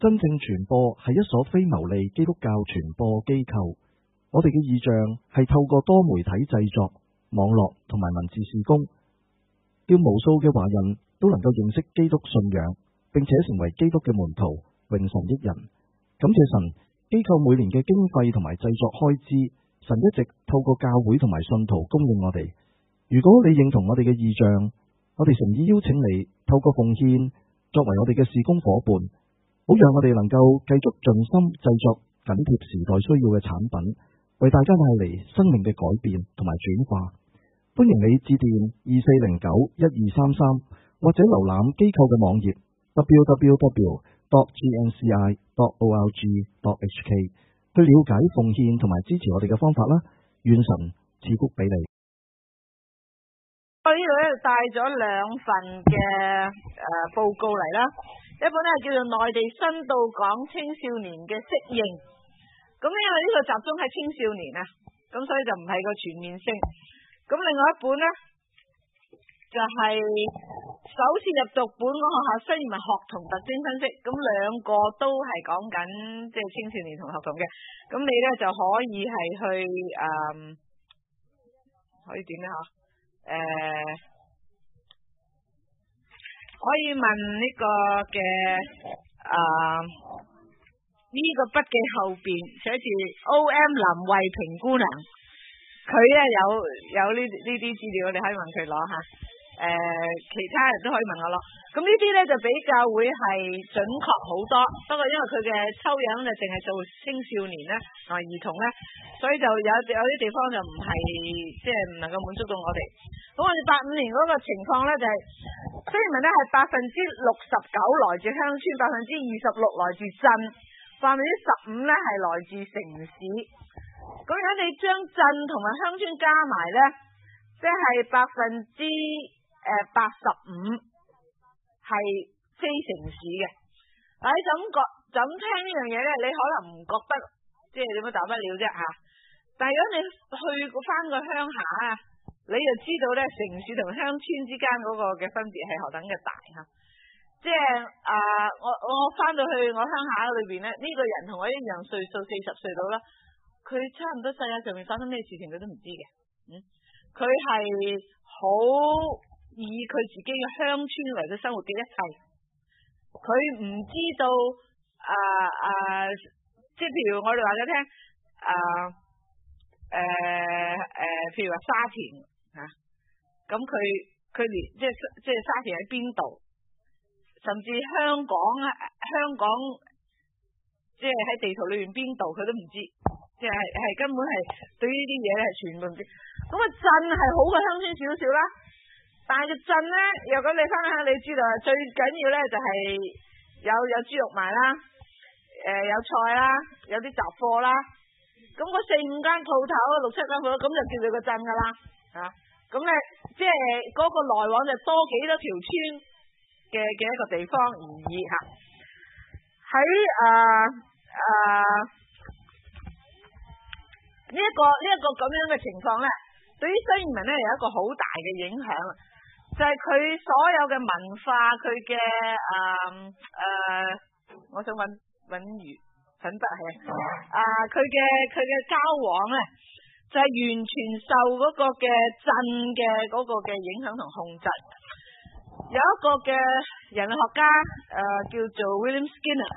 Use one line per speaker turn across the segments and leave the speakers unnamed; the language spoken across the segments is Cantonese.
真正傳播係一所非牟利基督教傳播機構。我哋嘅異象係透過多媒體製作、網絡同埋文字事工，叫無數嘅華人都能夠認識基督信仰，並且成為基督嘅門徒，榮神益人。感謝神，機構每年嘅經費同埋製作開支，神一直透過教會同埋信徒供應我哋。如果你認同我哋嘅異象，我哋誠意邀請你透過奉獻作為我哋嘅事工伙伴，好讓我哋能夠繼續盡心製作緊貼時代需要嘅產品，為大家帶嚟生命嘅改變同埋轉化。歡迎你致電2409-1233，或者瀏覽機構嘅網頁 www.gnci.org.hk 去了解奉獻同埋支持我哋嘅方法啦。願神賜福俾你。
我呢度咧帶咗兩份嘅報告嚟啦，一本咧叫做內地新到港青少年嘅適應。咁因為呢個集中喺青少年啊，咁所以就唔係個全面性。咁另外一本呢，就係首次入讀本港學校新移民學童特徵分析。咁兩個都係講緊即係青少年同學童嘅。咁你呢就可以係去可以點呢？可以問呢個嘅呢個筆記後邊寫住 O.M. 林慧萍姑娘，佢咧有呢啲資料，你可以問佢攞吓。其他人都可以問我攞。咁呢啲咧就比較會係準確好多，不過因為佢嘅抽樣就淨係做青少年咧同埋兒童咧，所以就有啲地方就唔係即係唔能夠滿足到我哋。咁我哋85年嗰個情況咧就係雖然咧係69%來自鄉村，26%來自鎮，15%咧係來自城市。咁如果你將鎮同埋鄉村加埋咧，即係85%係非城市嘅。你就咁聽呢樣嘢咧，你可能唔覺得即係點樣大不了啫吓。但係如果你去翻個鄉下啊，你就知道咧城市同鄉村之間嗰個嘅分別係何等嘅大吓。即係我翻到去我鄉下裏邊咧，呢個人同我一樣歲數40歲到啦，佢差唔多世界上面發生咩事情佢都唔知嘅。佢係好以佢自己嘅鄉村為佢生活嘅一切，佢唔知道即係譬如我哋話佢聽譬如話沙田咁佢連即係沙田喺邊度，甚至香港即係喺地圖裏面邊度佢都唔知，即係根本係對呢啲嘢咧係全部唔知。咁啊鎮係好過鄉村少少啦，但係個鎮咧，如果你翻鄉你知道最緊要咧就係有豬肉賣啦，有菜啦，有啲雜貨啦，咁嗰4-5間鋪頭6-7間鋪頭，咁就叫做個鎮噶啦咁咧即係嗰個來往就多幾多條村嘅一個地方而已吓。喺呢一個咁樣嘅情況咧，對於新移民咧有一個好大嘅影響，就係佢所有嘅文化，佢嘅我想揾魚粉筆佢嘅交往咧，就係完全受嗰個嘅鎮嘅嗰個嘅影響同控制。有一個嘅人類學家叫做 William Skinner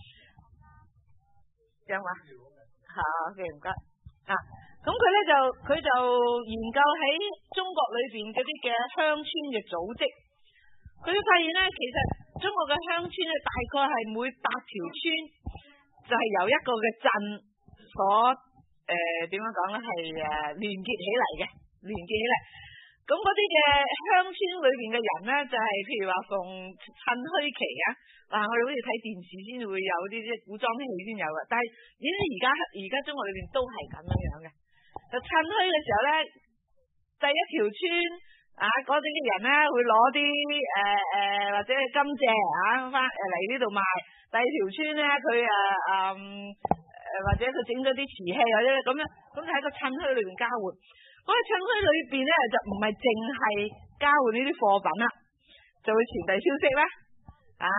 有嘛？OK 唔該咁佢就研究喺中國裏邊嗰啲嘅鄉村嘅組織，佢就發現咧，其實中國嘅鄉村咧大概係每8條村就係由一個嘅鎮所點樣講咧係連結起嚟嘅，咁嗰啲嘅鄉村裏邊嘅人咧就係譬如話逢趁墟期我哋好似睇電視先會有啲即係古裝戲先有嘅，但係而家中國裏邊都係咁樣嘅。就趁墟嘅時候咧，第一條村嗰啲嘅人咧會攞啲或者甘蔗翻嚟呢度賣，第二條村咧佢或者佢整咗啲瓷器或者咁樣，咁就喺個趁墟裏邊交換。嗰個趁墟裏邊咧就唔係淨係交換呢啲貨品啦，就會傳遞消息啦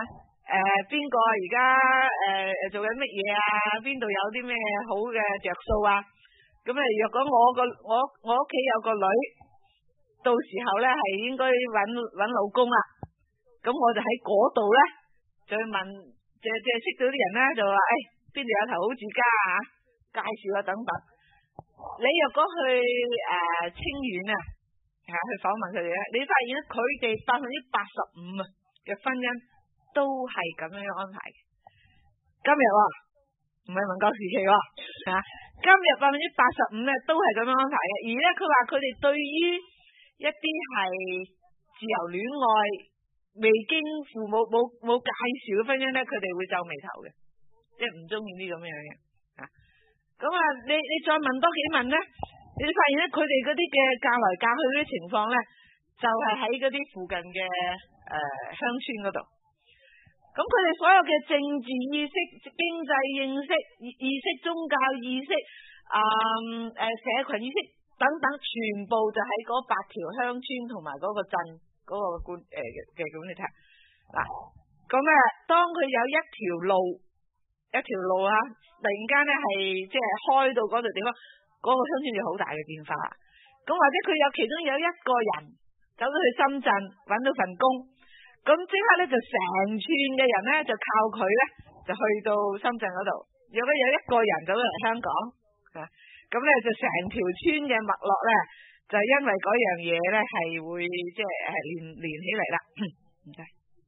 邊個而家做緊乜嘢啊？邊度有啲咩好嘅着數啊？咁啊，若果我屋企有個女，到時候咧係應該搵老公啦。咁我就喺嗰度咧，就去問，即係識到啲人咧，就話邊度有頭好住家啊？介紹啊等等。你若果去清遠啊，去訪問佢哋咧，你發現咧佢哋85%嘅婚姻都係咁樣安排嘅。今日唔係民國時期今日85%咧都係咁樣安排嘅。而咧佢話佢哋對於一啲係自由戀愛未經父母冇介紹嘅婚姻咧，佢哋會皺眉頭嘅，即係唔中意呢咁樣嘅。咁你再問多幾問咧，你發現咧佢哋嗰啲嘅嫁來嫁去嗰啲情況咧，就係喺嗰啲附近嘅鄉村嗰度。咁佢哋所有嘅政治意識、經濟意識、宗教意識、社群意識等等，全部就喺嗰8條鄉村同埋嗰個鎮嗰個官嘅咁你睇嗱。咁當佢有一條路突然間咧係即係開到嗰度地方，嗰個鄉村就好大嘅變化。咁或者佢其中有一個人走咗去深圳揾到份工，咁即刻咧就成串嘅人咧就靠佢咧就去到深圳嗰度。如果有一個人走咗嚟香港，咁咧就成條村嘅脈絡咧就因為嗰樣嘢咧係會即係連起嚟啦。唔該。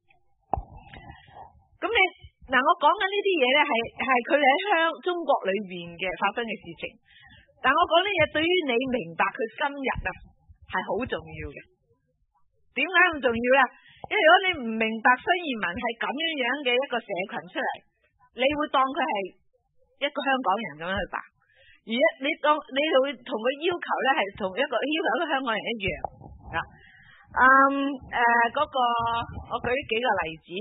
咁我講緊呢啲嘢咧係佢哋喺中國裏邊嘅發生嘅事情，但我講呢嘢對於你明白佢今日係好重要嘅。點解咁重要咧？因為如果你唔明白新移民係咁樣嘅一個社群出嚟，你會當佢係一個香港人咁樣去辦，而你會同佢要求咧係同一個香港人一樣我舉幾個例子。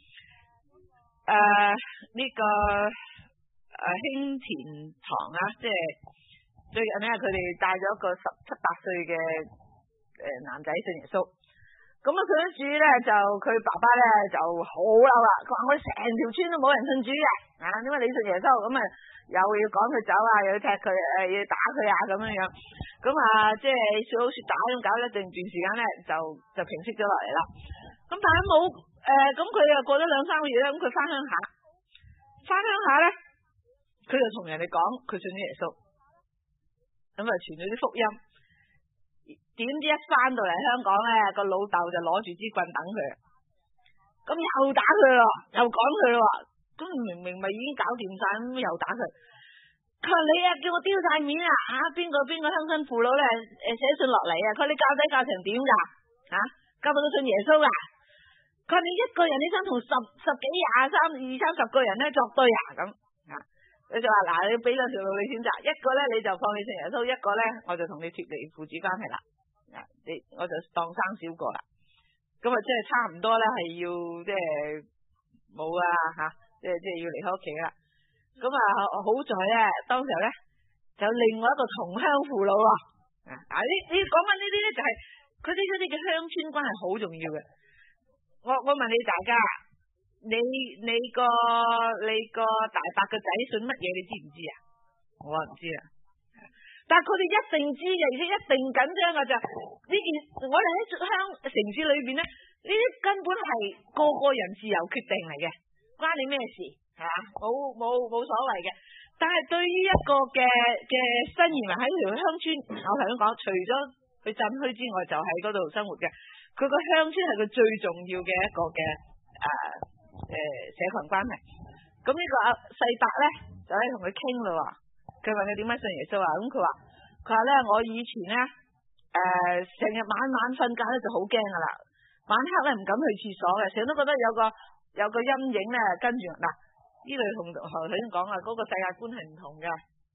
呢個興田堂即係最近咧，佢哋帶咗一個17、18歲嘅男仔信耶穌。咁佢跟住咧就佢爸爸咧就好嬲啦，佢話我哋成條村都冇人信主嘅，點解你信耶穌？咁又要趕佢走又要踢佢，要打佢咁樣樣。咁即係說好說打咁搞一段時間咧，就平息咗落嚟啦。咁但係冇咁佢又過咗2-3個月咧，咁佢翻鄉下咧，佢就同人哋講佢信咗耶穌，咁傳咗啲福音。點知一翻到嚟香港咧，個老豆就攞住支棍等佢，咁又打佢咯，又趕佢咯，咁明咪已經搞掂晒，咁又打佢。佢話你叫我丟晒面邊個鄉親父老咧寫信落嚟佢話你教仔教成點噶教到佢信耶穌噶。佢話你一個人你想同十幾20-30個人咧作對咁佢就話你俾兩條路你選擇，一個咧你就放棄信耶穌，一個咧我就同你脫離父子關係啦。我就當生少個啦。咁即係差唔多咧，係要即係冇即係要離開屋企啦。咁好在咧，當時候咧就另外一個同鄉父老你講緊呢啲咧就係佢哋嗰啲嘅鄉村關係好重要嘅。我問你大家，你個大伯個仔信乜嘢？你知唔知啊？我唔知啊。但係佢哋一定知嘅，而且一定緊張嘅就呢件。我哋喺城市裏邊咧，呢啲根本係個人自由決定嚟嘅，關你咩事冇所謂嘅。但係對於一個嘅新移民喺條鄉村，我頭先講，除咗去鎮區之外，就喺嗰度生活嘅，佢個鄉村係佢最重要嘅一個嘅社群關係。咁呢個細伯咧就喺同佢傾咯。佢問佢點解信耶穌咁佢話咧我以前咧成日晚瞓覺咧就好驚噶啦，晚黑咧唔敢去廁所嘅，成日都覺得有個陰影咧跟住呢類同頭先講嗰個世界觀係唔同嘅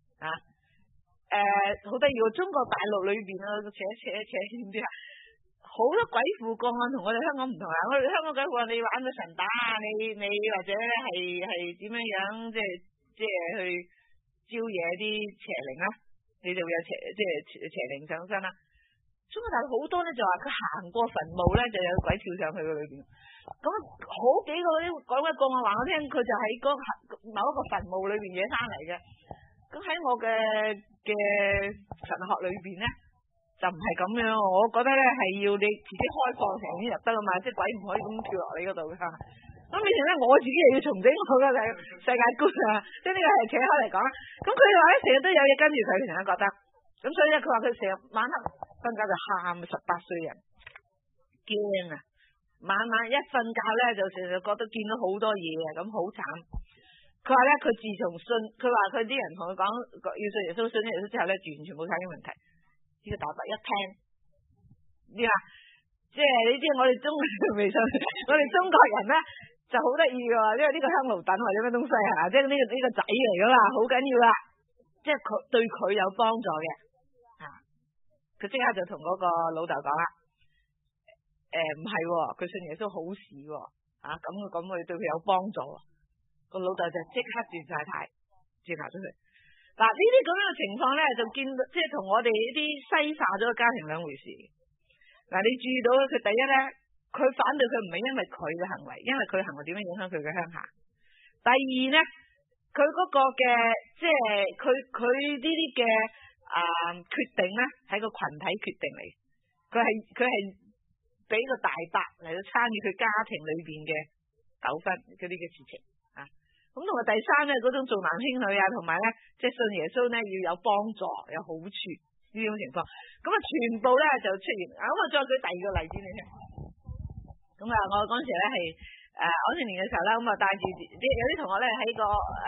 好得意喎。中國大陸裏邊扯點知好多鬼附個案同我哋香港唔同我哋香港鬼附案你玩咗神打你或者咧係點樣即係去招惹啲邪靈你就會有邪靈上身啦。 中國大陸好多咧就話佢行過墳墓咧就有鬼跳上去嘅裏邊，咁好幾個啲講一個我話我聽，佢就喺某一個墳墓裏邊野生嚟嘅。咁喺我嘅神學裏邊咧就唔係咁樣，我覺得咧係要你自己開放成先入得啊嘛，即係鬼唔可以咁跳落你嗰度㗎。咁以前咧我自己又要重整我嘅世界觀啊，即係呢個係扯開嚟講啦。咁佢話咧成日都有嘢跟住佢，成日覺得。咁所以咧，佢話佢成日晚黑瞓覺就喊，18歲人驚啊！晚一瞓覺咧就成日覺得見到好多嘢啊，咁好慘。佢話咧，佢自從信，佢話佢啲人同佢講要信耶穌，信耶穌之後咧，完全冇晒啲問題。呢個大伯一聽，啲啊，即係你知我哋中國微信，我哋中國人咧就好得意嘅喎，因為呢個香爐躉或者咩東西啊，即係呢個仔嚟噶嘛，好緊要啦，即係佢對佢有幫助嘅。佢即刻就同嗰個老豆講啦，唔係，佢信耶穌好事，咁佢對佢有幫助。個老豆就即刻轉晒態，轉頭出去。嗱，呢啲咁樣嘅情況咧，就見到即係同我哋呢啲西化咗嘅家庭兩回事。嗱，你注意到佢第一咧，佢反對佢唔係因為佢嘅行為，因為佢嘅行為點樣影響佢嘅鄉下。第二咧，佢嗰個嘅即係佢呢啲嘅決定咧，係個群體決定嚟。佢係俾個大伯嚟到參與佢家庭裏邊嘅糾紛嗰啲嘅事情啊。咁同埋第三咧，嗰種重男輕女啊，同埋咧即係信耶穌咧要有幫助有好處呢種情況，咁啊全部咧就出現。咁我再舉第二個例子你聽。咁啊，我嗰陣時咧係安慶年嘅時候啦，咁啊帶住有啲同學咧喺個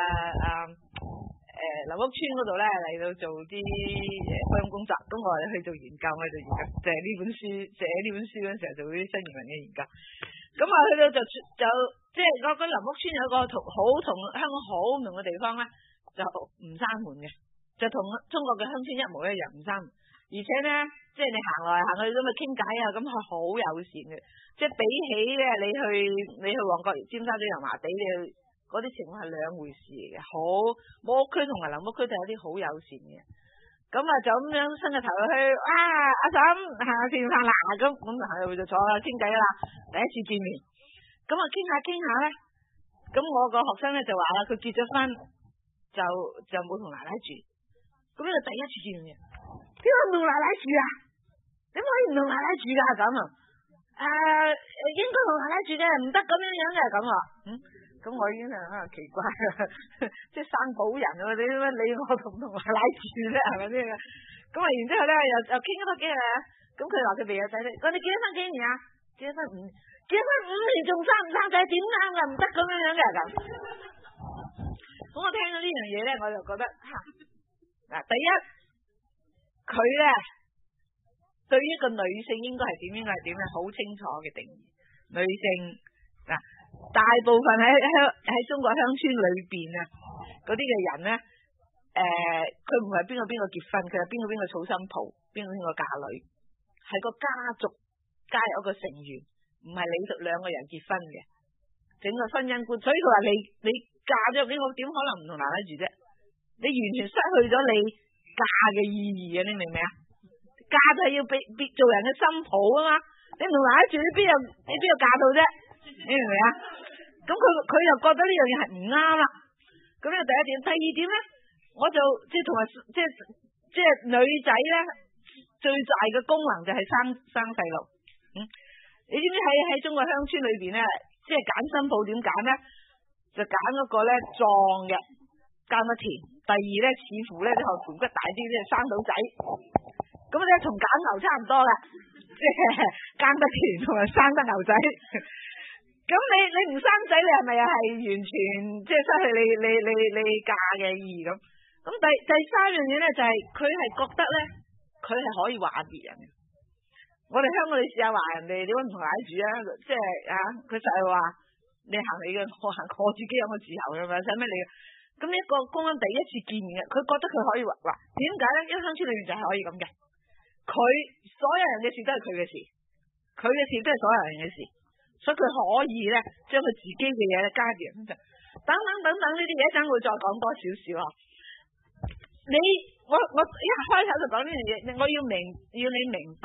林屋村嗰度咧嚟到做啲福音工作，咁我哋去做研究，我哋就研究就係呢本書，寫呢本書嗰陣時候做啲新移民嘅研究。咁啊去到就即係嗰個林屋村有個同香港好唔同嘅地方咧，就唔閂門嘅，就同中國嘅鄉村一模一樣唔閂門，而且咧即係你行來行去咁啊傾偈啊，咁係好友善嘅。即係比起咧你去旺角、尖沙咀、油麻地，你去嗰啲情況係兩回事嚟嘅。好木屋區同埋林屋區就有啲好友善嘅。咁啊就咁樣伸個頭去，阿嬸行下食飯啦，咁就坐下傾偈啦。第一次見面，咁啊傾下咧，咁我個學生咧就話啦，佢結咗婚就冇同奶奶住，咁呢個第一次見面，點解唔同奶奶住啊？點可以唔同奶奶住噶咁啊？應該同奶奶住嘅，唔得咁樣嘅咁啊。咁我已經係奇怪啦，即係生保人啊！你我同奶奶住咧，係咪先？咁啊，然之後咧又傾咗多幾日，咁佢話佢未有仔女，我哋結咗婚幾年啊？結咗婚5年仲生唔生仔？點啱噶？唔得咁樣嘅咁。咁我聽到呢樣嘢咧，我就覺得嗱，第一佢咧對於一個女性應該係點，應該係點咧，好清楚嘅定義。女性嗱。大部分喺中國鄉村裏邊啊，嗰啲嘅人咧，佢唔係邊個結婚，佢係邊個儲新抱，邊個嫁女，係個家族加有一個成員，唔係你兩個人結婚嘅，整個婚姻觀。所以佢話你嫁咗俾我，點可能唔同奶奶住啫？你完全失去咗你嫁嘅意義啊！你明唔明啊？嫁就係要俾做人嘅新抱啊嘛，你唔同奶奶住，你邊有嫁到啫？你明唔明啊？咁佢又覺得呢樣嘢係唔啱啦。咁呢個第一點，第二點咧，我就即係同埋即係女仔咧，最大嘅功能就係生細路。你知唔知喺中國鄉村裏邊咧，即係揀新抱點揀咧？就揀嗰個咧壯嘅，耕得田。第二咧，似乎咧啲後盤骨大啲，即係生到仔。咁咧同揀牛差唔多噶，即係耕得田同埋生得牛仔。咁你唔生仔，你係咪又係完全即係失去你嫁嘅意義咁？咁第三樣嘢咧就係佢係覺得咧，佢係可以話別人嘅。我哋香港你試下話人哋點解唔同奶奶住啊？即係佢就係話你行你嘅，我自己有個自由嘅嘛，使咩你？咁呢一個公安第一次見面嘅，佢覺得佢可以話點解咧？因為鄉村裏面就係可以咁嘅，佢所有人嘅事都係佢嘅事，佢嘅事都係所有人嘅事。所以佢可以咧，將佢自己嘅嘢咧加住人身上，等等呢啲嘢，一陣會再講多少少啊！我一開頭就講呢樣嘢，我要你明白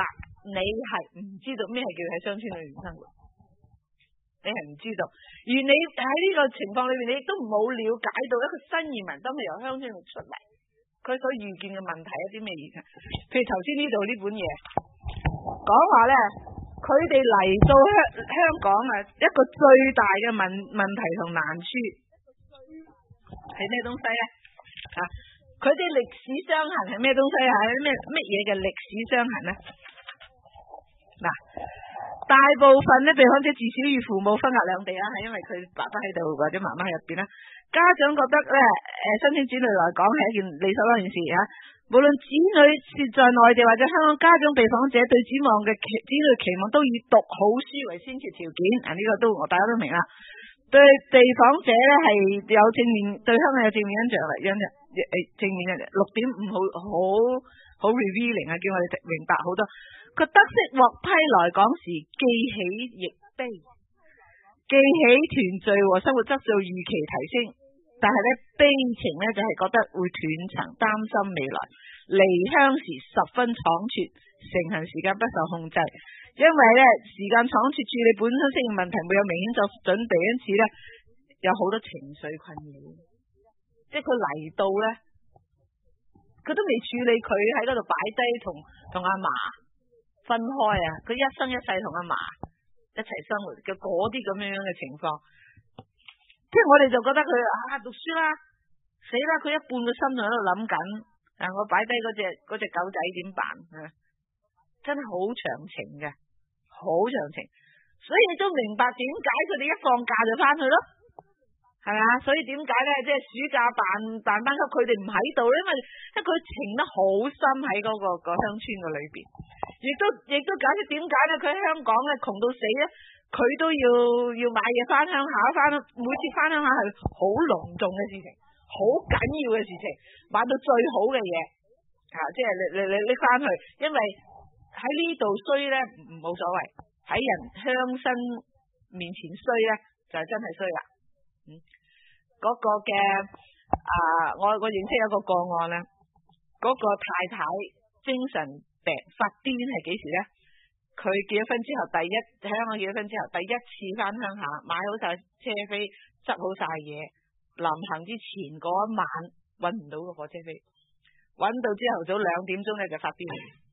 你係唔知道咩係叫喺鄉村裏面生活，你係唔知道。而你喺呢個情況裏面，你亦都冇了解到一個新移民真係由鄉村度出嚟，佢所遇見嘅問題有啲咩嘢？譬如頭先呢度呢本嘢講話咧，佢哋嚟到香港啊，一個最大嘅問題同難處係咩東西咧？啊，佢哋歷史傷痕係咩東西啊？咩嘢嘅歷史傷痕咧？嗱，大部分咧被訪者至少與父母分隔兩地啊，係因為佢爸爸喺度或者媽媽喺入邊啦。家長覺得咧，申請子女來講係一件理所當然事啊。無論子女是在內地或者香港，家長被訪者對子女期望都以讀好書為先決條件啊。呢個都大家都明啦。對被訪者咧係有正面，對香港有正面印象啦，正面印象6.5好 revealing 啊，叫我哋明白好多。佢得悉獲批來港時，既喜亦悲，既喜團聚和生活質素預期提升，但係咧悲情咧就係覺得會斷層，擔心未來離鄉時十分倉促，成行時間不受控制，因為咧時間倉促處理本身適應問題沒有明顯作準備，因此咧有好多情緒困擾。即係佢嚟到咧，佢都未處理佢喺嗰度擺低同阿嫲分開啊！佢一生一世同阿嫲一齊生活嘅嗰啲咁樣嘅情況，即係我哋就覺得佢讀書啦，死啦！佢一半個心仲喺度諗緊，我擺低嗰隻狗仔點辦啊？真係好長情嘅，好長情，所以你都明白點解佢哋一放假就翻去咯，係咪啊？所以點解咧，即係暑假辦班級佢哋唔喺度咧，因為佢情得好深喺嗰個鄉村嘅裏邊。亦都解釋點解咧？佢喺香港咧窮到死咧，佢都要買嘢翻鄉下，每次翻鄉下係好隆重嘅事情，好緊要嘅事情，買到最好嘅嘢，即係你拎翻去，因為喺呢度衰咧冇所謂，喺人鄉紳面前衰咧就係真係衰啦。嗰個嘅我認識有個個案咧，嗰個太太精神病發癲係幾時咧？佢結咗婚之後喺香港結咗婚之後第一次翻鄉下，買好晒車飛，執好晒嘢，臨行之前嗰一晚搵唔到個火車飛，搵到朝頭早2點鐘咧就發癲。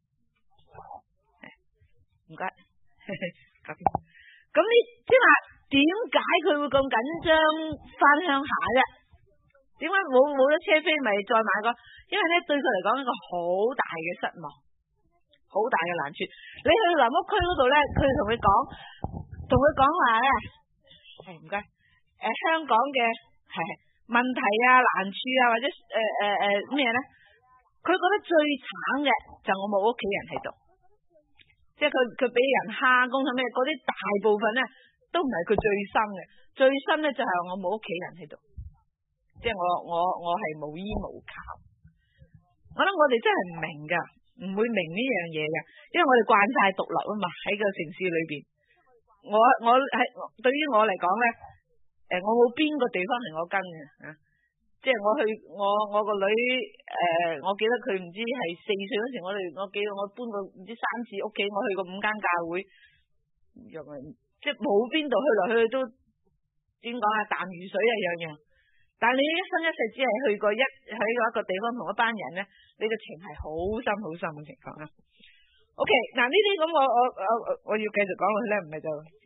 唔該，咁你即係話點解佢會咁緊張翻鄉下啫？點解冇咗車飛咪再買個？因為咧對佢嚟講一個好大嘅失望。好大嘅難處，你去林屋區嗰度咧，佢同佢講話咧，唔該，香港嘅問題啊、難處啊，或者咩咧？佢覺得最慘嘅就我冇屋企人喺度，即係佢俾人蝦工咩嗰啲大部分咧都唔係佢最深嘅，最深咧就係我冇屋企人喺度，即係我係無依無靠。我諗我哋真係唔明噶。唔會明呢樣嘢嘅，因為我哋慣晒獨立啊嘛，喺個城市裏邊。我對於我嚟講咧，我冇邊個地方係我跟嘅，即係我去我個女，我記得佢唔知係4歲嗰時，我記得我搬過唔知3次屋企，我去過5間教會，即係冇邊度去來去去都點講啊，淡如水啊樣樣。但係你一生一世只係去過喺一個地方同一班人咧，你嘅情係好深好深嘅情況啊。OK， 嗱呢啲咁我要繼續講落去咧，唔係就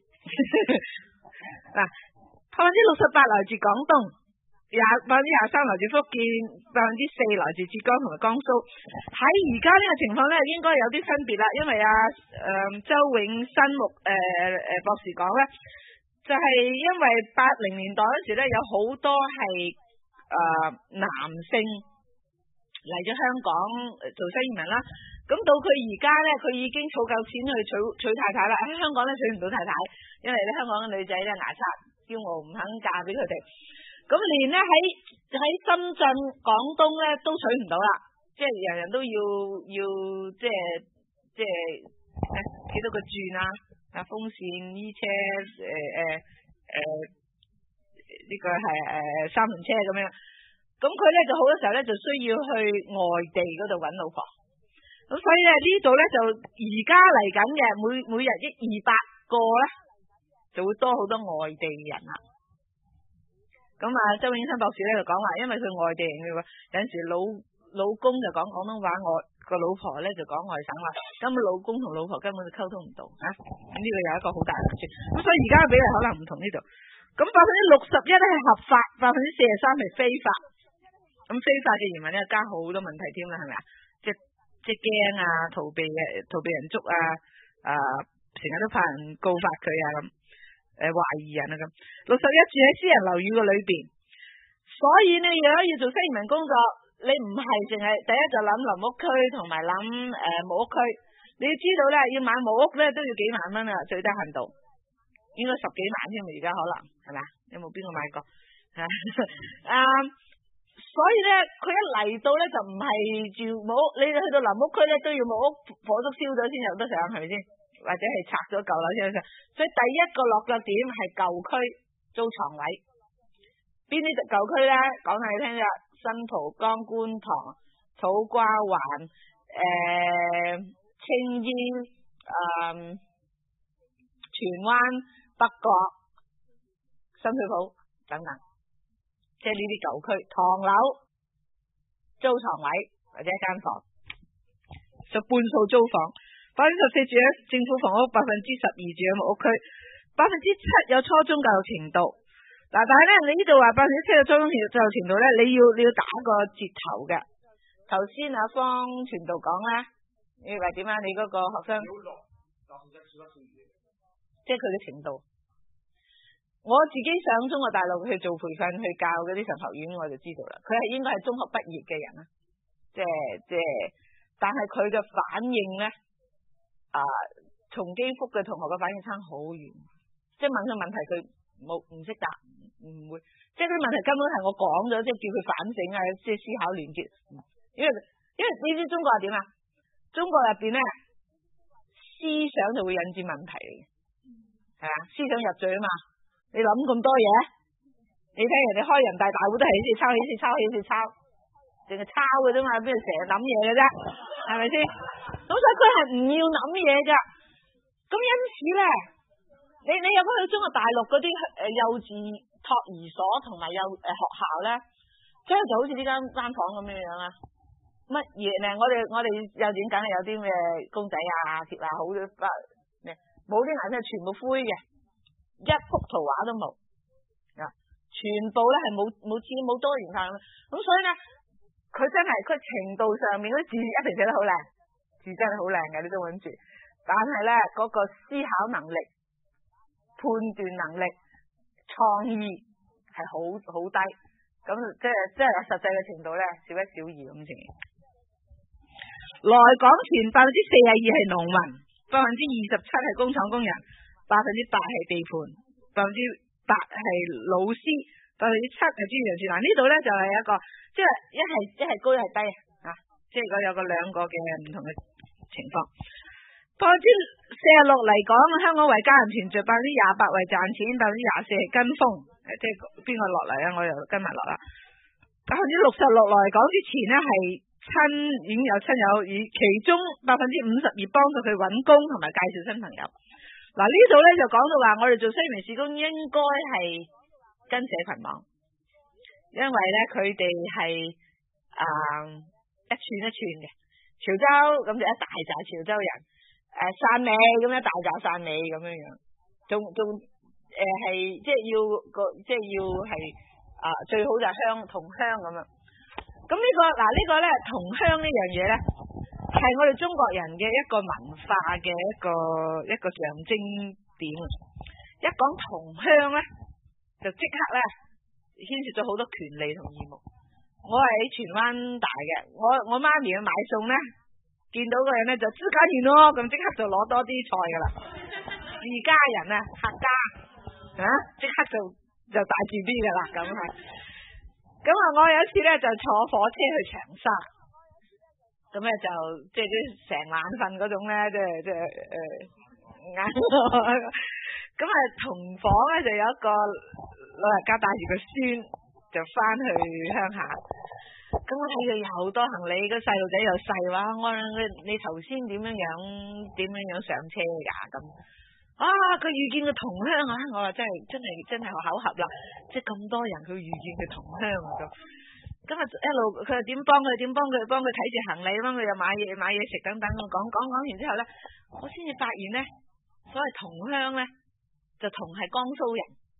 嗱68%來自廣東，23%來自福建，4%來自浙江同埋江蘇。喺而家呢個情況咧，應該有啲分別啦，因為周永新博士講咧。就係因為80年代嗰時咧，有好多係男性嚟咗香港做新移民啦。咁到佢而家咧，佢已經儲夠錢去娶太太啦。喺香港咧娶唔到太太，因為咧香港嘅女仔咧牙刷驕傲，唔肯嫁俾佢哋。咁連咧喺深圳、廣東咧都娶唔到啦，即係人人都要即係幾多個轉啊！風扇、衣車，呢個係3輪車咁樣，咁佢咧就好多時候咧就需要去外地嗰度揾老婆。 咁所以咧呢度咧就而家嚟緊嘅每日200個咧，就會多好多外地人啦。咁啊，周永新博士咧就講話，因為佢外地人嘅喎，有陣時老公就講廣東話，我個老婆咧就講外省話，根本老公同老婆根本就溝通唔到啊！咁呢個有一個好大嘅難處。咁所以而家嘅比例可能唔同呢度。咁61%咧係合法，43%係非法。咁非法嘅移民咧加好多問題添啦，係咪啊？即係驚啊，逃避人捉啊，成日都怕人告發佢啊咁，懷疑人啊咁。61住喺私人樓宇嘅裏邊，所以呢，如果要做新移民工作，你唔係淨係第一就諗臨屋區同埋諗木屋區，你要知道咧，要買木屋咧都要幾萬蚊啊，最低限度應該10幾萬添，而家可能係咪？有冇邊個買過？所以咧，佢一嚟到咧就唔係住木屋，你去到臨屋區咧都要木屋火燭燒咗先有得上，係咪先？或者係拆咗舊樓先有得上。所以第一個落腳點係舊區租床位。邊啲舊區咧？講下你聽啫，新蒲崗、觀塘、土瓜灣、青衣、荃灣、北角、深水埗等等。即係呢啲舊區唐樓租床位或者一間房，就半數租房，14%住喺政府房屋，12%住喺木屋區，7%有初中教育程度。嗱，但係咧，你呢度話7%有初中教育程度咧，你要打個折頭嘅。頭先阿方傳道講啦，你話點啊？你嗰個學生，即係佢嘅程度。我自己上中國大陸去做培訓，去教嗰啲神學院，我就知道啦。佢係應該係中學畢業嘅人啦，即係，但係佢嘅反應咧，同基福嘅同學嘅反應差好遠。即係問佢問題，佢唔識答，唔會。即係啲問題根本係我講咗，即係叫佢反省啊，即係思考連結。因為呢啲中國係點啊？中國入邊咧，思想就會引致問題嚟嘅，係嘛？思想入罪啊嘛。你諗咁多嘢，你睇人哋開人大會都係起抄，淨係抄嘅啫嘛，邊度成日諗嘢嘅啫，係咪先？咁所以佢係唔要諗嘢噶。咁因此咧，你有冇去中國大陸嗰啲幼稚托兒所同埋學校咧，即係就好似呢間房咁樣樣啊？乜嘢咧？我哋幼稚園梗係有啲咩公仔啊、貼啊，好多冇啲顏色全部灰嘅。一幅圖畫都冇，全部咧係冇多元化咁所以咧，佢真係佢程度上面嗰啲字一定寫得好靚，字真係好靚嘅，你都揾住。但係咧嗰個思考能力、判斷能力、創意係好低，咁即係實際嘅程度咧小一小二咁情形。來港前42%係農民，27%係工廠工人。8%係地盤，8%係老師，7%係專業人士。嗱呢度咧就係一個，即係一係高一係低啊，即係有個兩個嘅唔同嘅情況。46%嚟講，香港為家人團聚，28%為賺錢，24%係跟風，即係邊個落嚟啊？我又跟埋落啦。66%來港之前咧係已經有親友，其中52%幫到佢揾工同埋介紹新朋友。嗱呢度咧就講到話，我哋做西面事工應該係跟社群網，因為咧佢哋係一串一串嘅，潮州咁就一大紮潮州人，汕尾咁一大紮汕尾咁樣樣，仲係即係要係最好就係同鄉咁樣。咁呢個咧同鄉呢樣嘢咧，係我哋中國人嘅一個文化嘅一個象徵點。一講同鄉咧，就即刻咧牽涉咗好多權利同義務。我係喺荃灣大嘅，我媽咪去買餸咧，見到個人咧就自家園咯，咁即刻就攞多啲菜噶啦。自家人啊，客家即刻就大住啲噶啦，咁係。咁我有一次咧就坐火車去長沙。咁咧就即係啲成眼瞓嗰種咧，即係眼。咁同房咧就有一個老人家帶住個孫， 就翻去鄉下。咁我睇佢又好多行李，個細路仔又細話，我你頭先點樣上車㗎咁？佢遇見個同鄉啊！我話真係好巧合啦，即係咁多人佢遇見佢同鄉咁。咁啊一路佢又點幫佢睇住行李，幫佢又買嘢食等等。我講完之後咧，我先至發現咧，所謂同鄉咧就同係江蘇人。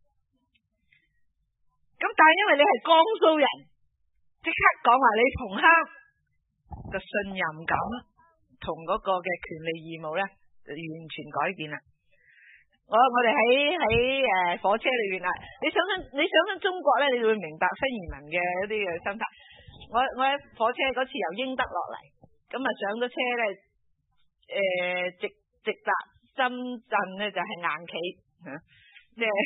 咁但係因為你係江蘇人，即刻講話你同鄉，個信任感同嗰個嘅權利義務咧完全改變啦。我哋喺火車裏邊啦，你想翻中國咧，你會明白新移民嘅一啲嘅心態。我喺火車嗰次由英德落嚟，咁啊上咗車咧，直達深圳咧就係硬企，即係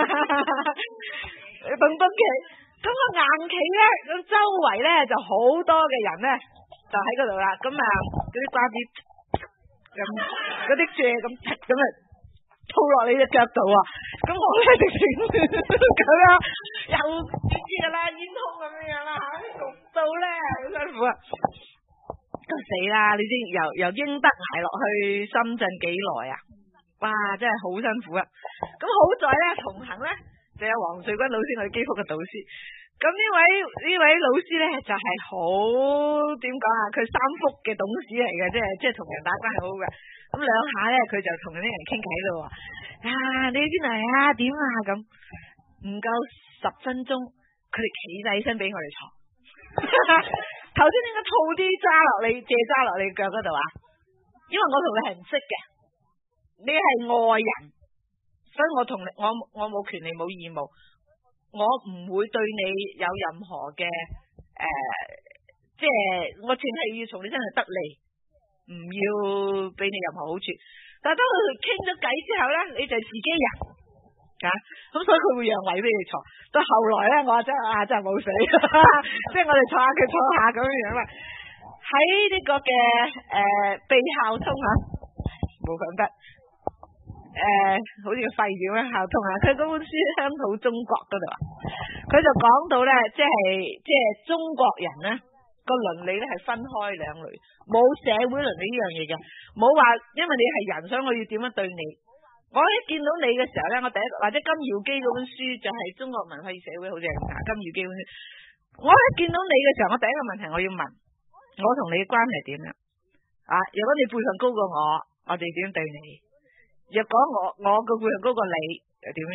蹦蹦企。咁個硬企咧，咁周圍咧就好多嘅人咧，就喺嗰度啦。咁啊嗰啲瓜子咁，嗰啲蔗咁啊。套落你隻腳度啊！咁我咧直情咁樣，又知噶啦，煙通咁樣啦，焗到咧好辛苦啊！咁死啦！你知由英德挨落去深圳幾耐啊？哇，真係好辛苦啊！咁好在咧，同行咧就有黃瑞軍老師，我哋基福嘅導師。咁呢位老師咧就係好點講啊？佢三福嘅董事嚟嘅，即係同人打關係好嘅。咁兩下咧，佢就同啲人傾偈咯。你邊嚟啊？點啊？咁唔夠10分鐘，佢哋企晒起身俾我哋坐。頭先點解套啲蔗揸落你腳嗰度啊？因為我同你係唔識嘅，你係外人，所以我冇權利冇義務，我唔會對你有任何嘅即係我淨係要從你身上得利。唔要俾你任何好處，但係當佢傾咗偈之後咧，你就係自己人啊，咁所以佢會讓位俾你坐。到後來咧，我真係冇死，即係我哋坐下佢坐下咁樣樣啦。喺呢個嘅被校通啊，冇講得好似個廢點樣校通啊。佢嗰本書《鄉土中國》嗰度啊，佢就講到咧，即係中國人咧。個倫理咧係分開兩類，冇社會倫理呢樣嘢嘅，冇話因為你係人，所以我要點樣對你。我一見到你嘅時候咧，我第一或者金堯基嗰本書就係中國文化與社會，好似係金堯基本書。我一見到你嘅時候，我第一個問題我要問，我同你嘅關係點樣啊？如果你輩分高過我哋點對你？若果我個輩分高過你，又點樣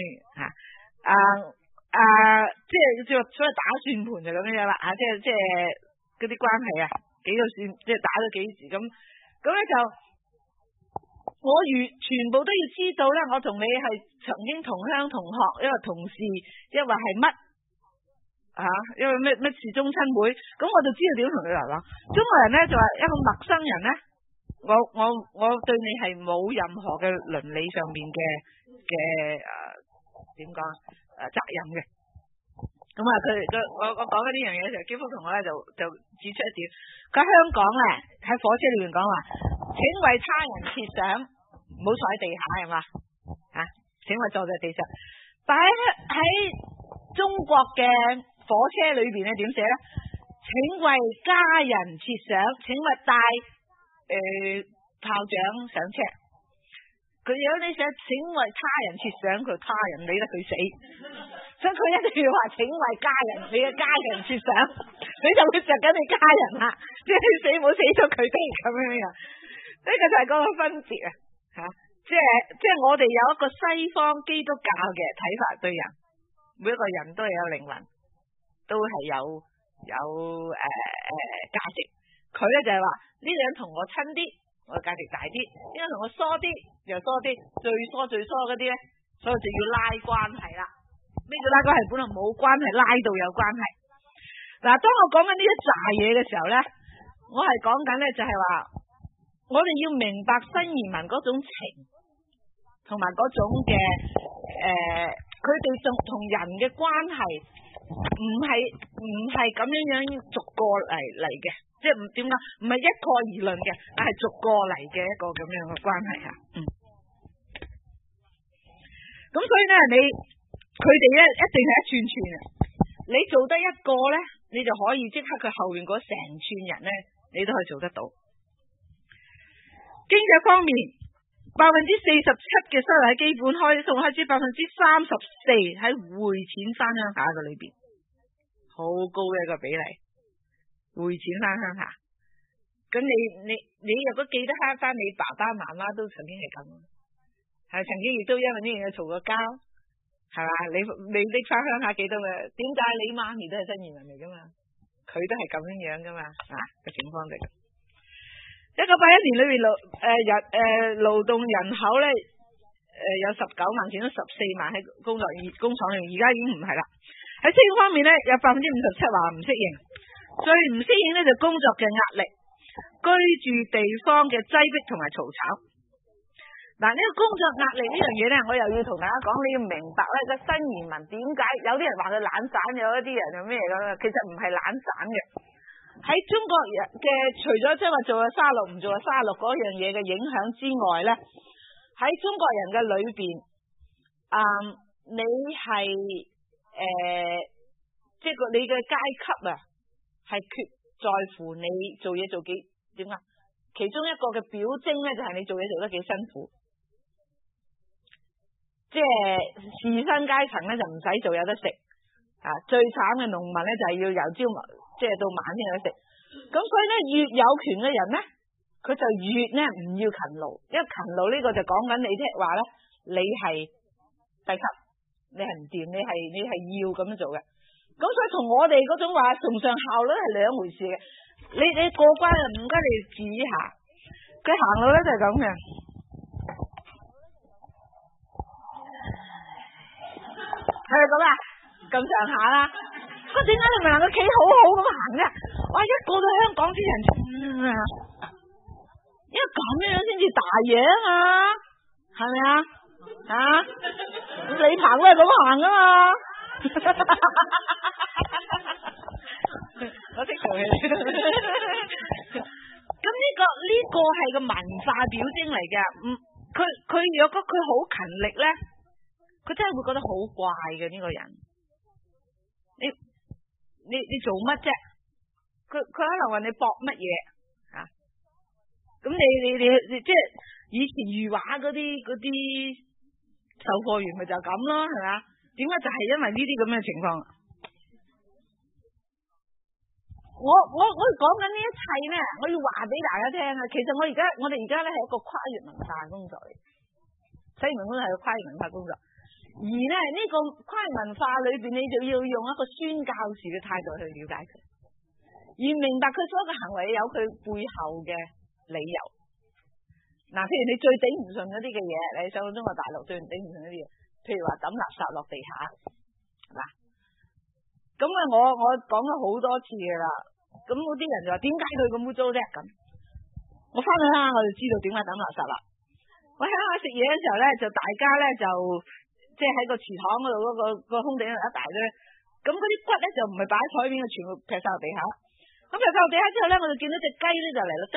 即係所謂打算盤就咁樣啦，即係。嗰啲關係啊，幾個算即係打咗幾時咁咧就我全部都要知道咧。我同你係曾經同鄉同學，因為同事，因為係乜因為咩事宗親會，咁我就知道點同你嚟講。中國人咧就話一個陌生人咧，我對你係冇任何嘅倫理上面嘅點講責任嘅。咁啊，我講緊呢樣嘢嘅時候，基福同我咧就指出一點，佢香港咧喺火車裏面講話，請為他人設想，唔好坐喺地下係嘛請為坐在地上。但喺中國嘅火車裏邊咧點寫咧？請為家人設想，請為帶炮仗上車。佢如果你想請為他人設想，佢他人理得佢死。所以佢一定要話請為家人，你嘅家人設想，你就會着緊你家人啦，即係你死冇死咗佢哋咁樣樣。呢個就係嗰個分別啊，即係我哋有一個西方基督教嘅睇法對人，每一個人都係有靈魂，都係有價值。佢咧就係話呢個人同我親啲，我價值大啲；呢個同我疏啲，又疏啲，最疏嗰啲咧，所以就要拉關係啦。咩叫拉關係？本來冇關係，拉到有關係。嗱，當我講緊呢一紮嘢嘅時候咧，我係講緊咧就係話，我哋要明白新移民嗰種情，同埋嗰種嘅佢哋同人嘅關係，唔係咁樣逐個嚟嘅，即係點講？唔係一概而論嘅，但係逐個嚟嘅一個咁樣嘅關係啊。咁所以咧佢哋咧一定係一串串啊！ 你做得一個咧，你就可以即刻佢後面嗰成串人咧，你都可以做得到。經濟方面，47%嘅收入喺基本開支，總開支34%喺匯錢翻鄉下嘅裏邊，好高嘅一個比例，匯錢翻鄉下。咁你如果記得翻你爸爸媽媽都曾經係咁，係曾經亦都因為呢樣嘢嘈過交，係嘛？你拎翻鄉下幾多嘅？點解你媽咪都係新移民嚟噶嘛？佢都係咁樣噶嘛？個情況嚟。1981年裏邊勞動人口咧有19萬，佔咗14萬喺工廠裏面，而家已經唔係啦。喺適應方面咧，有57%話唔適應，最唔適應咧就工作嘅壓力、居住地方嘅擠迫同埋嘈吵。嗱，呢個工作壓力呢樣嘢咧，我又要同大家講，你要明白咧個新移民點解有啲人話佢懶散，有一啲人又咩咁啊？其實唔係懶散嘅。喺中國人嘅除咗即係話做阿沙律唔做阿沙律嗰樣嘢嘅影響之外咧，喺中國人嘅裏邊，你係即係你嘅階級啊，係決在乎你做嘢做幾點啊？其中一個嘅表徵咧，就係你做嘢做得幾辛苦。即係士紳階層咧就唔使做有得食啊，最慘嘅農民咧就係要由朝即係到晚先有得食。咁所以咧越有權嘅人咧，佢就越咧唔要勤勞，因為勤勞呢個就講緊你聽話咧，你係低級，你係唔掂，你係要咁樣做嘅。咁所以同我哋嗰種話崇尚效率係兩回事嘅。你過關啊，唔該你注意下，佢行路咧就係咁嘅。係咁啊，咁上下啦。咁點解你唔能夠企好好咁行啫？哇！一個到香港啲人，因為咁樣先至大嘢啊嘛，係咪啊？你行都係咁行噶嘛？我識做戲。咁呢個係個文化表徵嚟嘅。佢如果佢好勤力咧，佢真係會覺得好怪嘅呢個人。你做乜啫？佢可能話你搏乜嘢啊？咁你即係以前裕華嗰啲售貨員咪就咁咯，係咪啊？點解就係因為呢啲咁嘅情況？我講緊呢一切咧，我要話俾大家聽啊！其實我哋而家咧係一個跨越文化工作嚟，西文工作係個跨越文化工作，而咧呢個跨越文化裏邊，你就要用一個宣教士嘅態度去了解佢，而明白佢所有嘅行為有佢背後嘅理由。嗱，譬如你最頂唔順嗰啲嘅嘢，你上到中國大陸最頂唔順嗰啲嘢，譬如話抌垃圾落地下，係嘛？咁啊，我講咗好多次噶啦。咁嗰啲人就話點解佢咁污糟啫？咁我翻去鄉下我就知道點解抌垃圾啦。我鄉下食嘢嘅時候咧，就大家咧就即係喺個祠堂嗰度個空地度一大堆，咁嗰啲骨咧就唔係擺喺台面嘅，全部劈晒落地下。咁劈晒落地下之後咧，我就見到隻雞咧就嚟啦，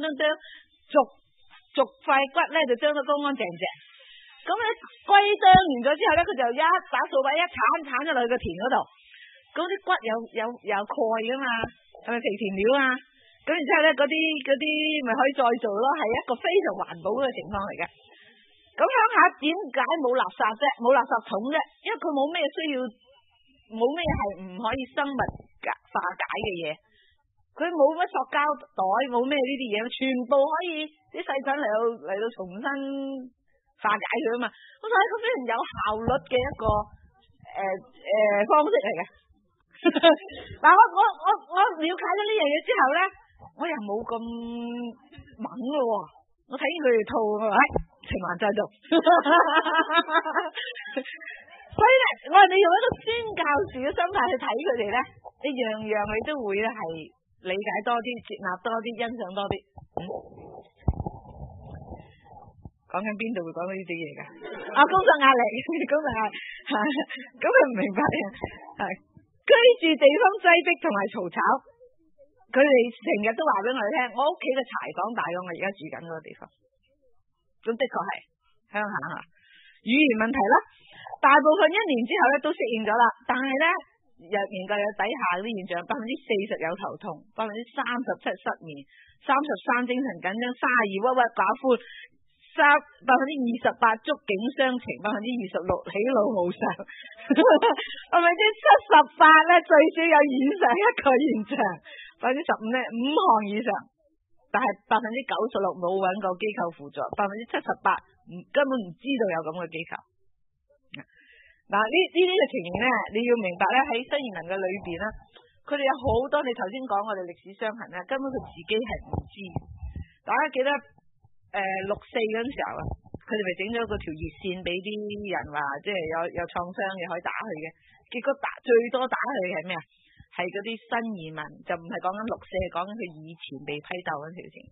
逐塊骨咧就將得乾乾淨淨。咁咧龜啄完咗之後咧，佢就一把掃把一鏟咗落去個田嗰度。嗰啲骨有鈣噶嘛，係咪肥田料啊？咁然之後咧，嗰啲咪可以再做咯，係一個非常環保嘅情況嚟嘅。咁鄉下點解冇垃圾啫？冇垃圾桶啫？因為佢冇咩需要，冇咩係唔可以生物化解嘅嘢。佢冇乜塑膠袋，冇咩呢啲嘢，全部可以啲細菌嚟到重新化解佢啊嘛。咁所以佢非常有效率嘅一個方式嚟嘅。嗱，我了解咗呢樣嘢之後咧，我又冇咁猛咯。我睇見佢哋套，我話循環再做。所以咧，我話你用一個宣教士嘅心態去睇佢哋咧，你樣樣你都會咧係理解多啲、接納多啲、欣賞多啲。講緊邊度會講到呢啲嘢噶？工作壓力，工作壓力，咁佢唔明白嘅係。居住地方擠迫同埋嘈吵，佢哋成日都話俾我哋聽，我屋企嘅柴房大過我而家住緊嗰個地方，咁的確係鄉下。語言問題啦，大部分1年之後咧都適應咗啦，但係咧研究有底下嗰啲現象，40%有頭痛，37%失眠，33%精神緊張，32%鬱鬱寡歡，28%觸景傷情，26%喜怒無常，78%咧最少有以上一個現象，15%咧5項以上，但係96%冇揾過機構輔助，78%根本唔知道有咁嘅機構。嗱，呢啲嘅情形咧，你要明白咧，喺新移民嘅裏邊咧，佢哋有好多你頭先講我哋歷史傷痕咧，根本佢自己係唔知。大家記得64嗰陣時候啊，佢哋咪整咗個條熱線俾啲人話，即係有創傷嘅可以打去嘅，結果最多打去係咩啊？係嗰啲新移民，就唔係講緊64，係講緊佢以前被批鬥嗰條情。